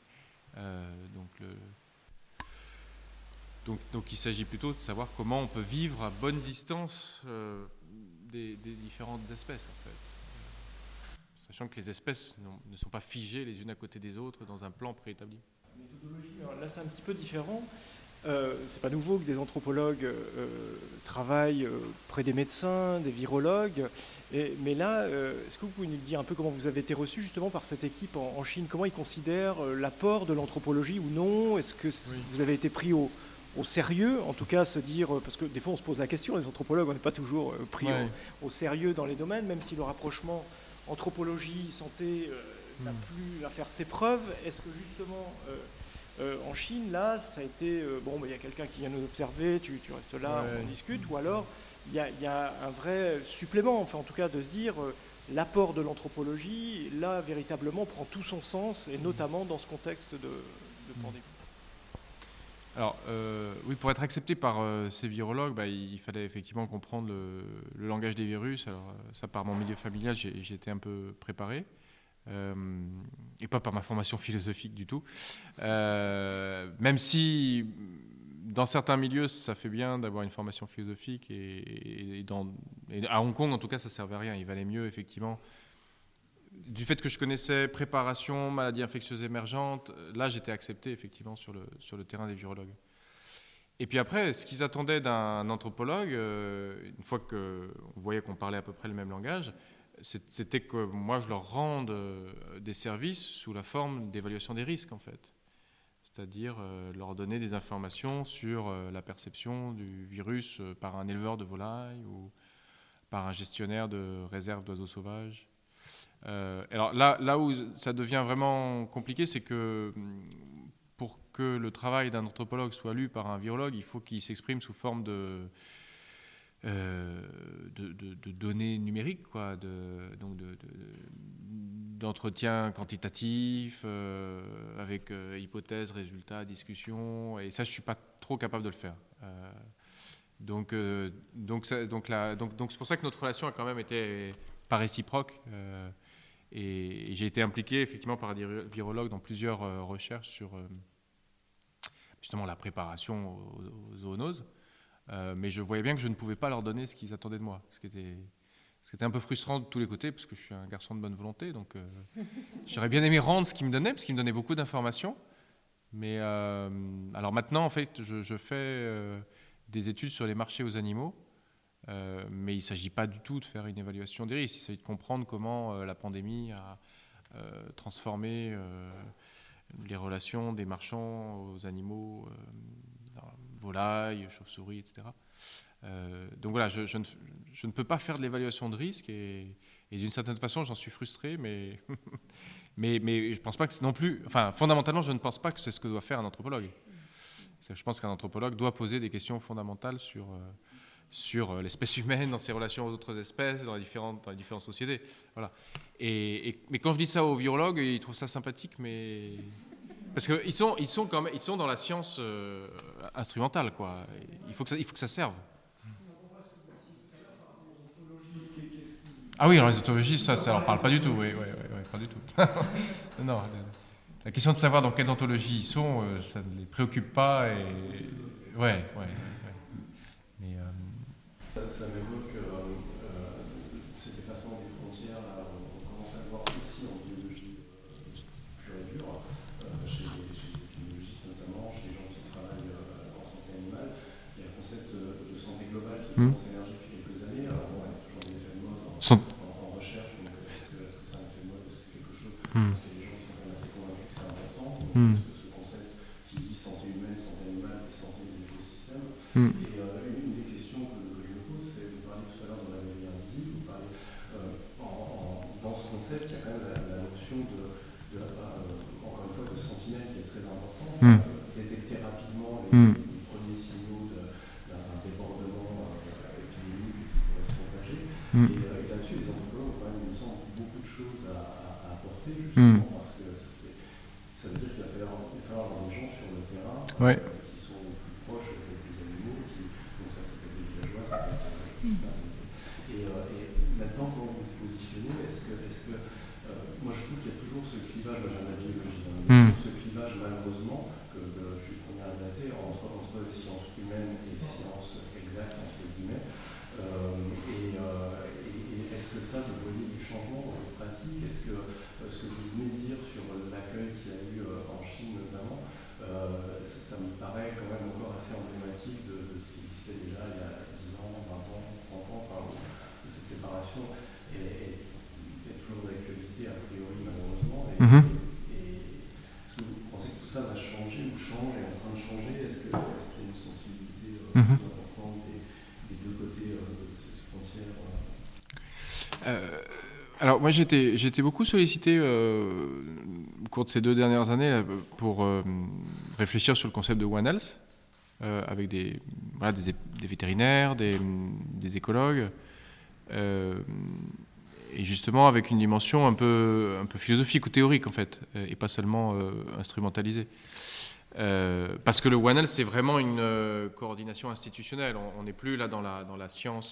Donc, il s'agit plutôt de savoir comment on peut vivre à bonne distance des différentes espèces, en fait. Sachant que les espèces ne sont pas figées les unes à côté des autres dans un plan préétabli. La méthodologie, là, c'est un petit peu différent. C'est pas nouveau que des anthropologues travaillent près des médecins, des virologues. Mais là, est-ce que vous pouvez nous dire un peu comment vous avez été reçu justement par cette équipe en Chine? Comment ils considèrent l'apport de l'anthropologie ou non? Est-ce que vous avez été pris au sérieux? En tout cas, se dire, parce que des fois on se pose la question, les anthropologues, on n'est pas toujours pris au sérieux dans les domaines, même si le rapprochement anthropologie, santé n'a plus à faire ses preuves. Est-ce que justement... en Chine, là, ça a été, il y a quelqu'un qui vient nous observer, tu restes là, on discute, ou alors il y a un vrai supplément, enfin en tout cas de se dire, l'apport de l'anthropologie, là, véritablement, prend tout son sens, et notamment dans ce contexte de pandémie. Alors, oui, pour être accepté par ces virologues, il fallait effectivement comprendre le langage des virus. Alors, ça, par mon milieu familial, j'ai été un peu préparé. Et pas par ma formation philosophique du tout. Même si, dans certains milieux, ça fait bien d'avoir une formation philosophique, et à Hong Kong, en tout cas, ça ne servait à rien. Il valait mieux, effectivement, du fait que je connaissais préparation, maladies infectieuses émergentes, là, j'étais accepté, effectivement, sur le terrain des virologues. Et puis après, ce qu'ils attendaient d'un anthropologue, une fois qu'on voyait qu'on parlait à peu près le même langage, c'était que moi, je leur rende des services sous la forme d'évaluation des risques, en fait. C'est-à-dire leur donner des informations sur la perception du virus par un éleveur de volailles ou par un gestionnaire de réserve d'oiseaux sauvages. Alors là où ça devient vraiment compliqué, c'est que pour que le travail d'un anthropologue soit lu par un virologue, il faut qu'il s'exprime sous forme de données numériques, quoi, d'entretien quantitatif, avec hypothèses, résultats, discussions, et ça, je ne suis pas trop capable de le faire. Donc c'est pour ça que notre relation a quand même été pas réciproque, et j'ai été impliqué effectivement par des virologues dans plusieurs recherches sur justement la préparation aux zoonoses. Mais je voyais bien que je ne pouvais pas leur donner ce qu'ils attendaient de moi, ce qui était un peu frustrant de tous les côtés, parce que je suis un garçon de bonne volonté, donc j'aurais bien aimé rendre ce qu'ils me donnaient, parce qu'ils me donnaient beaucoup d'informations. Mais alors maintenant, en fait, je fais des études sur les marchés aux animaux, mais il ne s'agit pas du tout de faire une évaluation des risques, il s'agit de comprendre comment la pandémie a transformé les relations des marchands aux animaux, volailles, chauves-souris, etc. Donc voilà, je ne peux pas faire de l'évaluation de risque, et d'une certaine façon, j'en suis frustré, mais je pense pas que c'est non plus... Enfin, fondamentalement, je ne pense pas que c'est ce que doit faire un anthropologue. Je pense qu'un anthropologue doit poser des questions fondamentales sur l'espèce humaine, dans ses relations aux autres espèces, dans les différentes sociétés. Voilà. Mais quand je dis ça aux virologues, ils trouvent ça sympathique, mais... Parce qu'ils sont dans la science instrumentale, quoi. Il faut que ça serve. Ah oui, alors les autologistes, ça leur parle pas du tout. Oui, pas du tout. Non, la question de savoir dans quelle anthologie ils sont, ça ne les préoccupe pas. Ouais. Mais ça m'évoque ces déplacements des frontières. Là, on commence à le voir aussi en biologie pure et dure, chez les épidémiologistes notamment, chez les gens qui travaillent en santé animale. Il y a un concept de santé globale qui commence à émerger depuis quelques années. Alors bon, il y a toujours des effets de mode en recherche, donc est-ce que c'est un effet de mode, est-ce que c'est quelque chose, parce que les gens sont quand même assez convaincus que c'est important, donc ce concept qui dit santé humaine, santé animale et santé des écosystèmes. Et une des questions que je me pose, c'est, vous parliez tout à l'heure de la maladie invisible, vous parlez dans ce concept, détecter rapidement les premiers signaux d'un débordement épidémique qui pourrait se propager. Et là-dessus, les anthropologues ont quand même, il me semble, beaucoup de choses à apporter, justement, parce que ça veut dire qu'il va falloir avoir des gens sur le terrain qui sont plus proches des animaux, donc ça peut être des villageois, ça peut être et maintenant, comment vous vous positionnez, est-ce que moi je trouve qu'il y a toujours ce clivage, moi j'ai un avis biologique, ce clivage malheureusement que je suis le premier à dater entre les sciences humaines et les sciences exactes entre guillemets. Et est-ce que ça, vous voyez du changement dans vos pratiques? Est-ce que ce que vous venez de dire sur l'accueil qu'il y a eu en Chine notamment, ça me paraît quand même encore assez emblématique de ce qui existait déjà il y a 10 ans, 20 ans, 30 ans, enfin, de cette séparation est toujours d'actualité a priori malheureusement. Et est-ce que vous pensez que tout ça va changer ou change, est en train de changer? Est-ce qu'il y a une sensibilité plus importante des deux côtés de cette frontière? Alors moi j'étais beaucoup sollicité au cours de ces 2 dernières années pour réfléchir sur le concept de One Health avec des vétérinaires, des écologues et justement avec une dimension un peu philosophique ou théorique en fait et pas seulement instrumentalisée. Parce que le One Health c'est vraiment une coordination institutionnelle. On n'est plus là dans la science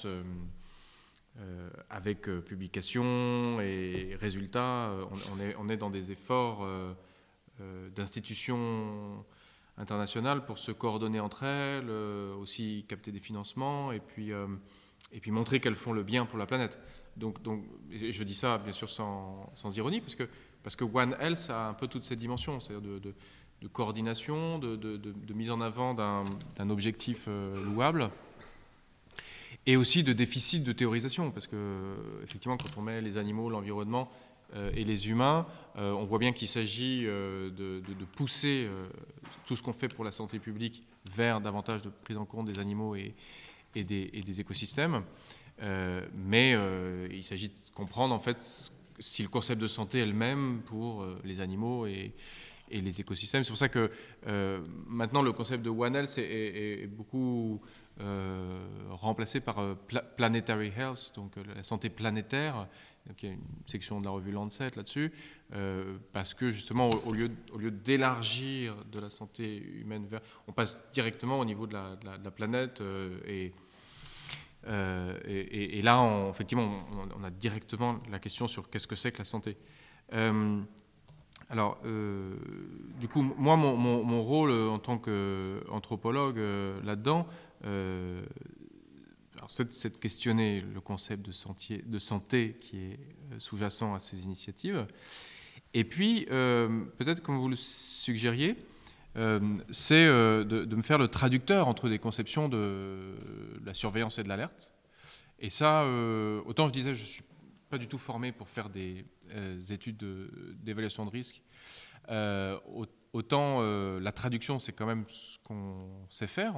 avec publication et résultats, on est dans des efforts d'institutions internationales pour se coordonner entre elles, aussi capter des financements et puis montrer qu'elles font le bien pour la planète. Donc je dis ça bien sûr sans ironie parce que One Health a un peu toutes ces dimensions, c'est-à-dire de coordination, de mise en avant d'un objectif louable. Et aussi de déficit de théorisation, parce que effectivement, quand on met les animaux, l'environnement et les humains, on voit bien qu'il s'agit de pousser tout ce qu'on fait pour la santé publique vers davantage de prise en compte des animaux et des écosystèmes. Mais il s'agit de comprendre en fait si le concept de santé est le même pour les animaux et les écosystèmes. C'est pour ça que maintenant le concept de One Health est beaucoup remplacé par Planetary Health, donc la santé planétaire. Donc, il y a une section de la revue Lancet là-dessus, parce que justement au lieu d'élargir de la santé humaine on passe directement au niveau de la planète et là effectivement on a directement la question sur qu'est-ce que c'est que la santé. Alors, du coup, moi, mon rôle en tant qu'anthropologue là-dedans, c'est de questionner le concept de santé qui est sous-jacent à ces initiatives. Et puis, peut-être comme vous le suggériez, c'est de me faire le traducteur entre des conceptions de la surveillance et de l'alerte. Et ça, autant je disais, je suis pas du tout formé pour faire des études d'évaluation de risque. Autant la traduction, c'est quand même ce qu'on sait faire.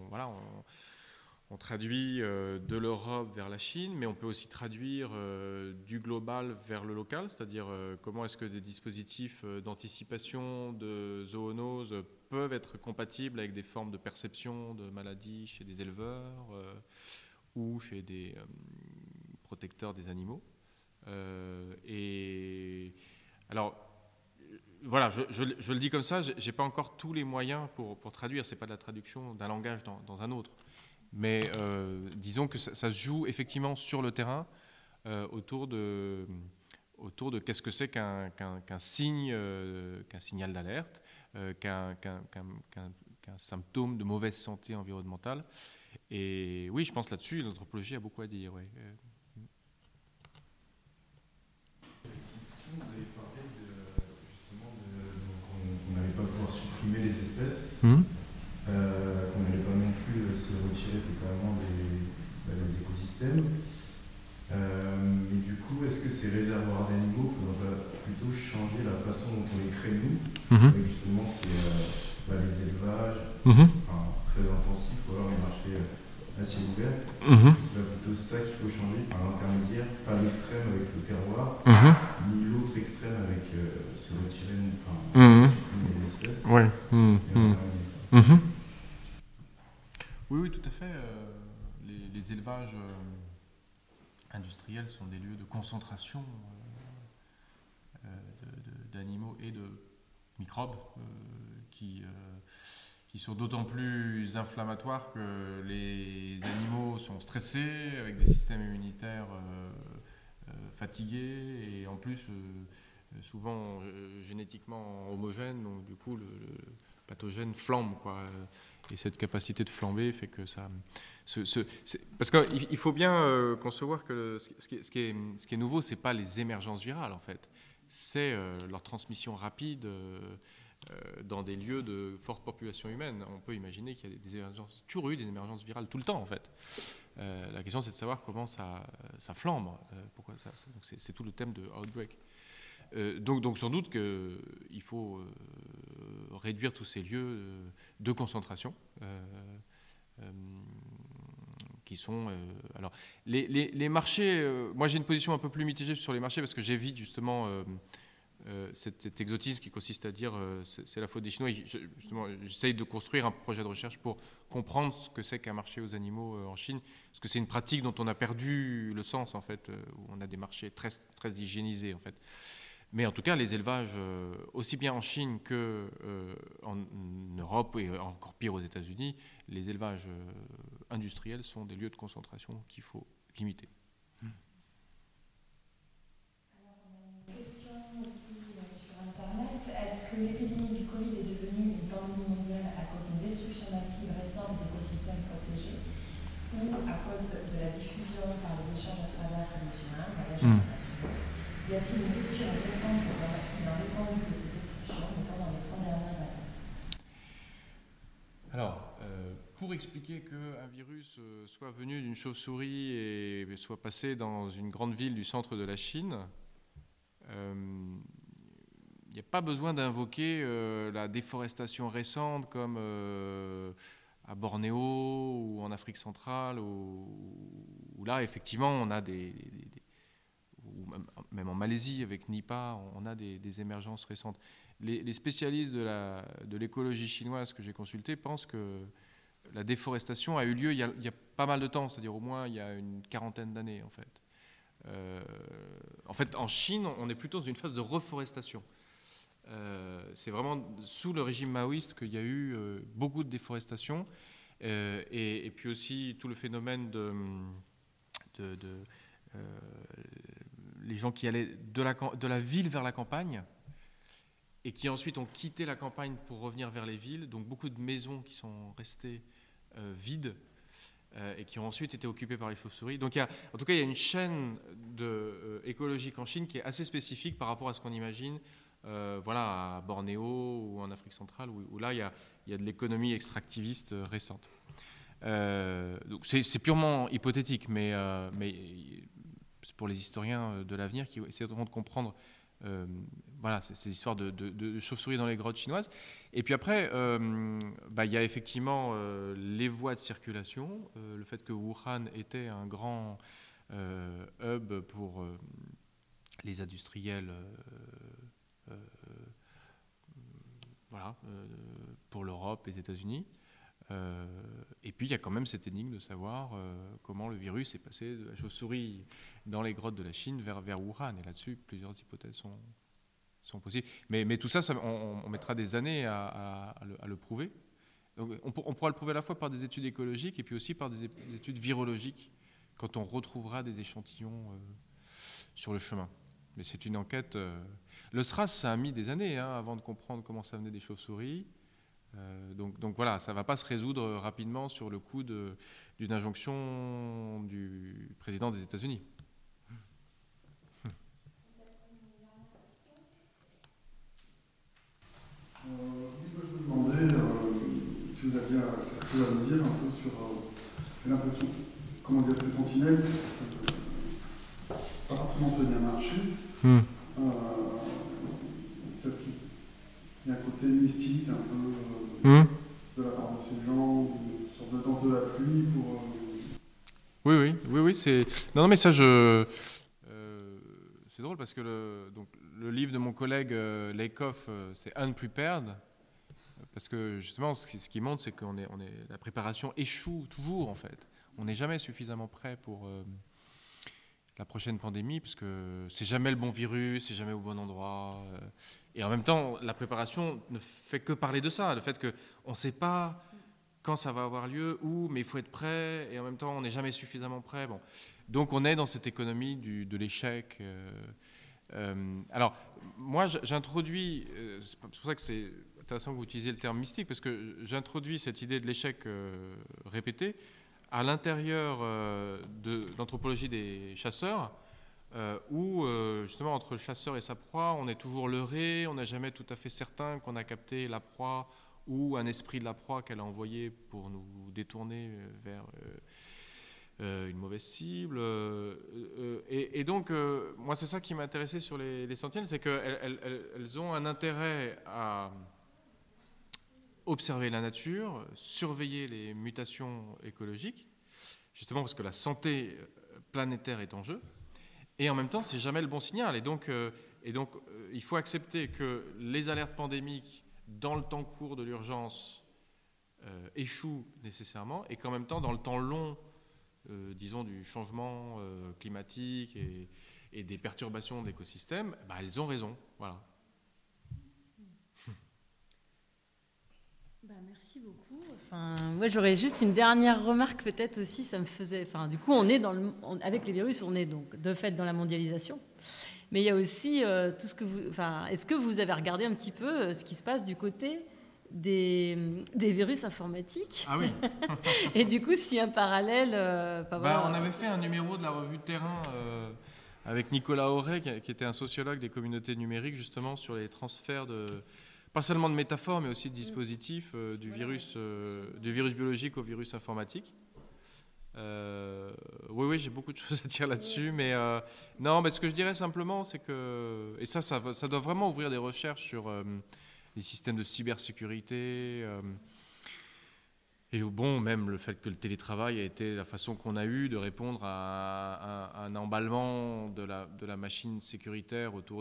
On traduit de l'Europe vers la Chine, mais on peut aussi traduire du global vers le local, c'est-à-dire comment est-ce que des dispositifs d'anticipation de zoonoses peuvent être compatibles avec des formes de perception de maladies chez des éleveurs ou chez des protecteurs des animaux. Et alors, voilà, je le dis comme ça, j'ai pas encore tous les moyens pour traduire. C'est pas de la traduction d'un langage dans un autre, mais disons que ça se joue effectivement sur le terrain autour de qu'est-ce que c'est qu'un signe, qu'un signal d'alerte, qu'un symptôme de mauvaise santé environnementale. Et oui, je pense là-dessus, l'anthropologie a beaucoup à dire. Ouais. Vous avez parlé justement qu'on n'allait pas pouvoir supprimer les espèces, qu'on n'allait pas non plus se retirer totalement des écosystèmes. Mais du coup, est-ce que ces réservoirs d'animaux, il faudrait plutôt changer la façon dont on les crée nous? Avec justement les élevages très intensifs, ou alors les marchés à ciel ouvert. C'est pas plutôt ça qu'il faut changer par l'intermédiaire, pas l'extrême avec le terroir, ni l'autre extrême avec se retirer, supprimer les espèces. Ouais. Et Oui, tout à fait. Les élevages industriels sont des lieux de concentration d'animaux et de microbes qui sont d'autant plus inflammatoires que les animaux sont stressés, avec des systèmes immunitaires fatigués et en plus souvent génétiquement homogènes, donc du coup le pathogène flambe, quoi. Et cette capacité de flamber fait que ça... parce qu'il faut bien concevoir que ce qui est nouveau, ce n'est pas les émergences virales, en fait. C'est leur transmission rapide dans des lieux de forte population humaine. On peut imaginer qu'il y a des émergences, toujours eu des émergences virales tout le temps, en fait. La question, c'est de savoir comment ça flambe. Pourquoi ça, donc c'est tout le thème de Outbreak. Donc sans doute qu'il faut réduire tous ces lieux de concentration qui sont... alors, les marchés... moi, j'ai une position un peu plus mitigée sur les marchés parce que j'évite justement cet exotisme qui consiste à dire c'est la faute des Chinois. Justement, j'essaye de construire un projet de recherche pour comprendre ce que c'est qu'un marché aux animaux en Chine, parce que c'est une pratique dont on a perdu le sens, en fait, où on a des marchés très, très hygiénisés, en fait. Mais en tout cas, les élevages, aussi bien en Chine qu'en Europe et encore pire aux États-Unis, les élevages industriels sont des lieux de concentration qu'il faut limiter. Alors, on a une question aussi sur Internet. Est-ce que l'épidémie du Covid est devenue une pandémie mondiale à cause d'une destruction massive récente d'écosystèmes protégés ou à cause de la diffusion par les échanges à travers les humains, la région internationale? Y a-t-il une rupture récente dans l'étendue de ces destructions, notamment dans les 30 dernières années? Alors, pour expliquer qu'un virus soit venu d'une chauve-souris et soit passé dans une grande ville du centre de la Chine, il n'y a pas besoin d'invoquer la déforestation récente comme à Bornéo ou en Afrique centrale, où là, effectivement, on a ou même en Malaisie avec Nipah, on a des émergences récentes. Les spécialistes de l'écologie chinoise que j'ai consultés pensent que la déforestation a eu lieu il y a pas mal de temps, c'est-à-dire au moins il y a une quarantaine d'années, en fait. En Chine, on est plutôt dans une phase de reforestation. C'est vraiment sous le régime maoïste qu'il y a eu beaucoup de déforestation et puis aussi tout le phénomène les gens qui allaient de la ville vers la campagne et qui ensuite ont quitté la campagne pour revenir vers les villes, donc beaucoup de maisons qui sont restées vides et qui ont ensuite été occupées par les chauves-souris. Donc en tout cas, il y a une chaîne écologique en Chine qui est assez spécifique par rapport à ce qu'on imagine à Bornéo ou en Afrique centrale, où là, il y a de l'économie extractiviste récente. Donc c'est purement hypothétique, mais c'est pour les historiens de l'avenir qui essaieront de comprendre ces histoires de chauves-souris dans les grottes chinoises. Et puis après, il y a effectivement les voies de circulation, le fait que Wuhan était un grand hub pour les industriels, pour l'Europe, les États-Unis. Et puis il y a quand même cette énigme de savoir comment le virus est passé de la chauve-souris dans les grottes de la Chine vers Wuhan. Et là-dessus, plusieurs hypothèses sont possibles. Mais tout ça, on mettra des années à le prouver. Donc, on pourra le prouver à la fois par des études écologiques et puis aussi par des études virologiques, quand on retrouvera des échantillons sur le chemin. Mais c'est une enquête... Le SRAS, ça a mis des années avant de comprendre comment ça venait des chauves-souris. Donc voilà, ça ne va pas se résoudre rapidement sur le coup d'une injonction du président des États-Unis. Je me demandais si vous aviez quelque chose à nous dire un peu sur... j'ai l'impression, ces sentinelles, pas forcément très bien marché. Il y a un côté mystique, un peu de la part de ces gens, une sorte de danse de la pluie pour... Oui, c'est... Non, mais ça, c'est drôle parce que le livre de mon collègue Lakoff, c'est Unprepared, Parce que justement, ce qui montre, c'est que la préparation échoue toujours, en fait. On n'est jamais suffisamment prêt pour la prochaine pandémie, parce que c'est jamais le bon virus, c'est jamais au bon endroit. Et en même temps, la préparation ne fait que parler de ça, le fait qu'on ne sait pas quand ça va avoir lieu, où, mais il faut être prêt, et en même temps, on n'est jamais suffisamment prêt. Bon. Donc, on est dans cette économie de l'échec. Alors, moi, j'introduis, c'est pour ça que c'est intéressant que vous utilisiez le terme mystique, parce que j'introduis cette idée de l'échec répété à l'intérieur de l'anthropologie des chasseurs, où justement entre le chasseur et sa proie, on est toujours leurré, on n'est jamais tout à fait certain qu'on a capté la proie ou un esprit de la proie qu'elle a envoyé pour nous détourner vers une mauvaise cible. Et donc, moi, c'est ça qui m'a intéressé sur les sentinelles, c'est qu'elles ont un intérêt à observer la nature, surveiller les mutations écologiques, justement parce que la santé planétaire est en jeu, et en même temps, c'est jamais le bon signal. Et donc, il faut accepter que les alertes pandémiques, dans le temps court de l'urgence, échouent nécessairement, et qu'en même temps, dans le temps long, disons, du changement climatique et des perturbations d'écosystèmes, elles ont raison. Voilà. Merci beaucoup. Moi, j'aurais juste une dernière remarque peut-être aussi. Ça me faisait. Du coup, avec les virus, on est donc de fait dans la mondialisation. Mais il y a aussi tout ce que vous. Est-ce que vous avez regardé un petit peu ce qui se passe du côté des virus informatiques? Ah oui. Et du coup, s'il y a un parallèle. On avait fait un numéro de la revue Terrain avec Nicolas Auret, qui était un sociologue des communautés numériques, justement, sur les transferts pas seulement de métaphores, mais aussi de dispositifs du virus biologique au virus informatique. Oui, j'ai beaucoup de choses à dire là-dessus, mais non, mais ce que je dirais simplement, c'est que, et ça doit vraiment ouvrir des recherches sur les systèmes de cybersécurité, et même le fait que le télétravail a été la façon qu'on a eu de répondre à un emballement de la machine sécuritaire autour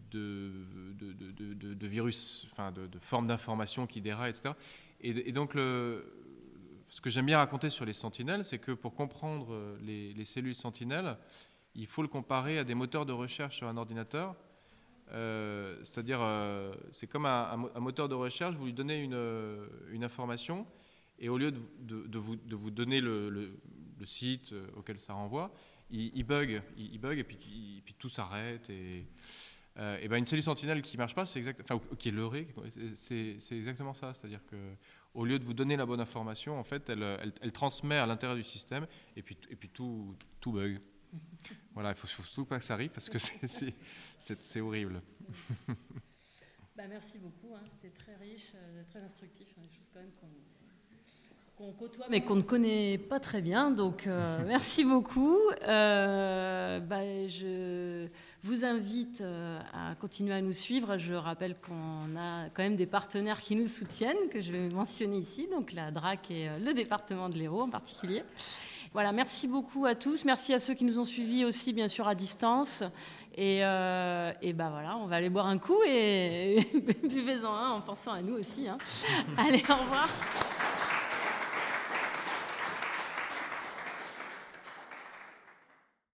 de virus, de formes d'information qui déraillent, etc. Et donc, ce que j'aime bien raconter sur les sentinelles, c'est que pour comprendre les cellules sentinelles, il faut le comparer à des moteurs de recherche sur un ordinateur. C'est-à-dire, c'est comme un moteur de recherche, vous lui donnez une information, et au lieu de vous donner le site auquel ça renvoie, il bug, et puis tout s'arrête. Et une cellule sentinelle qui ne marche pas, qui est leurrée, c'est exactement ça. C'est-à-dire qu'au lieu de vous donner la bonne information, en fait, elle transmet à l'intérieur du système, et puis tout bug. Voilà, il ne faut surtout pas que ça arrive, parce que c'est horrible. Merci beaucoup, c'était très riche, très instructif, des choses quand même qu'on côtoie mais qu'on ne connaît pas très bien, donc merci beaucoup. Je vous invite à continuer à nous suivre. Je rappelle qu'on a quand même des partenaires qui nous soutiennent, que je vais mentionner ici, donc la DRAC et le département de l'Hérault en particulier. Voilà, merci beaucoup à tous, merci à ceux qui nous ont suivis aussi, bien sûr, à distance. Et voilà, on va aller boire un coup et buvez-en un en pensant à nous aussi. Allez, au revoir.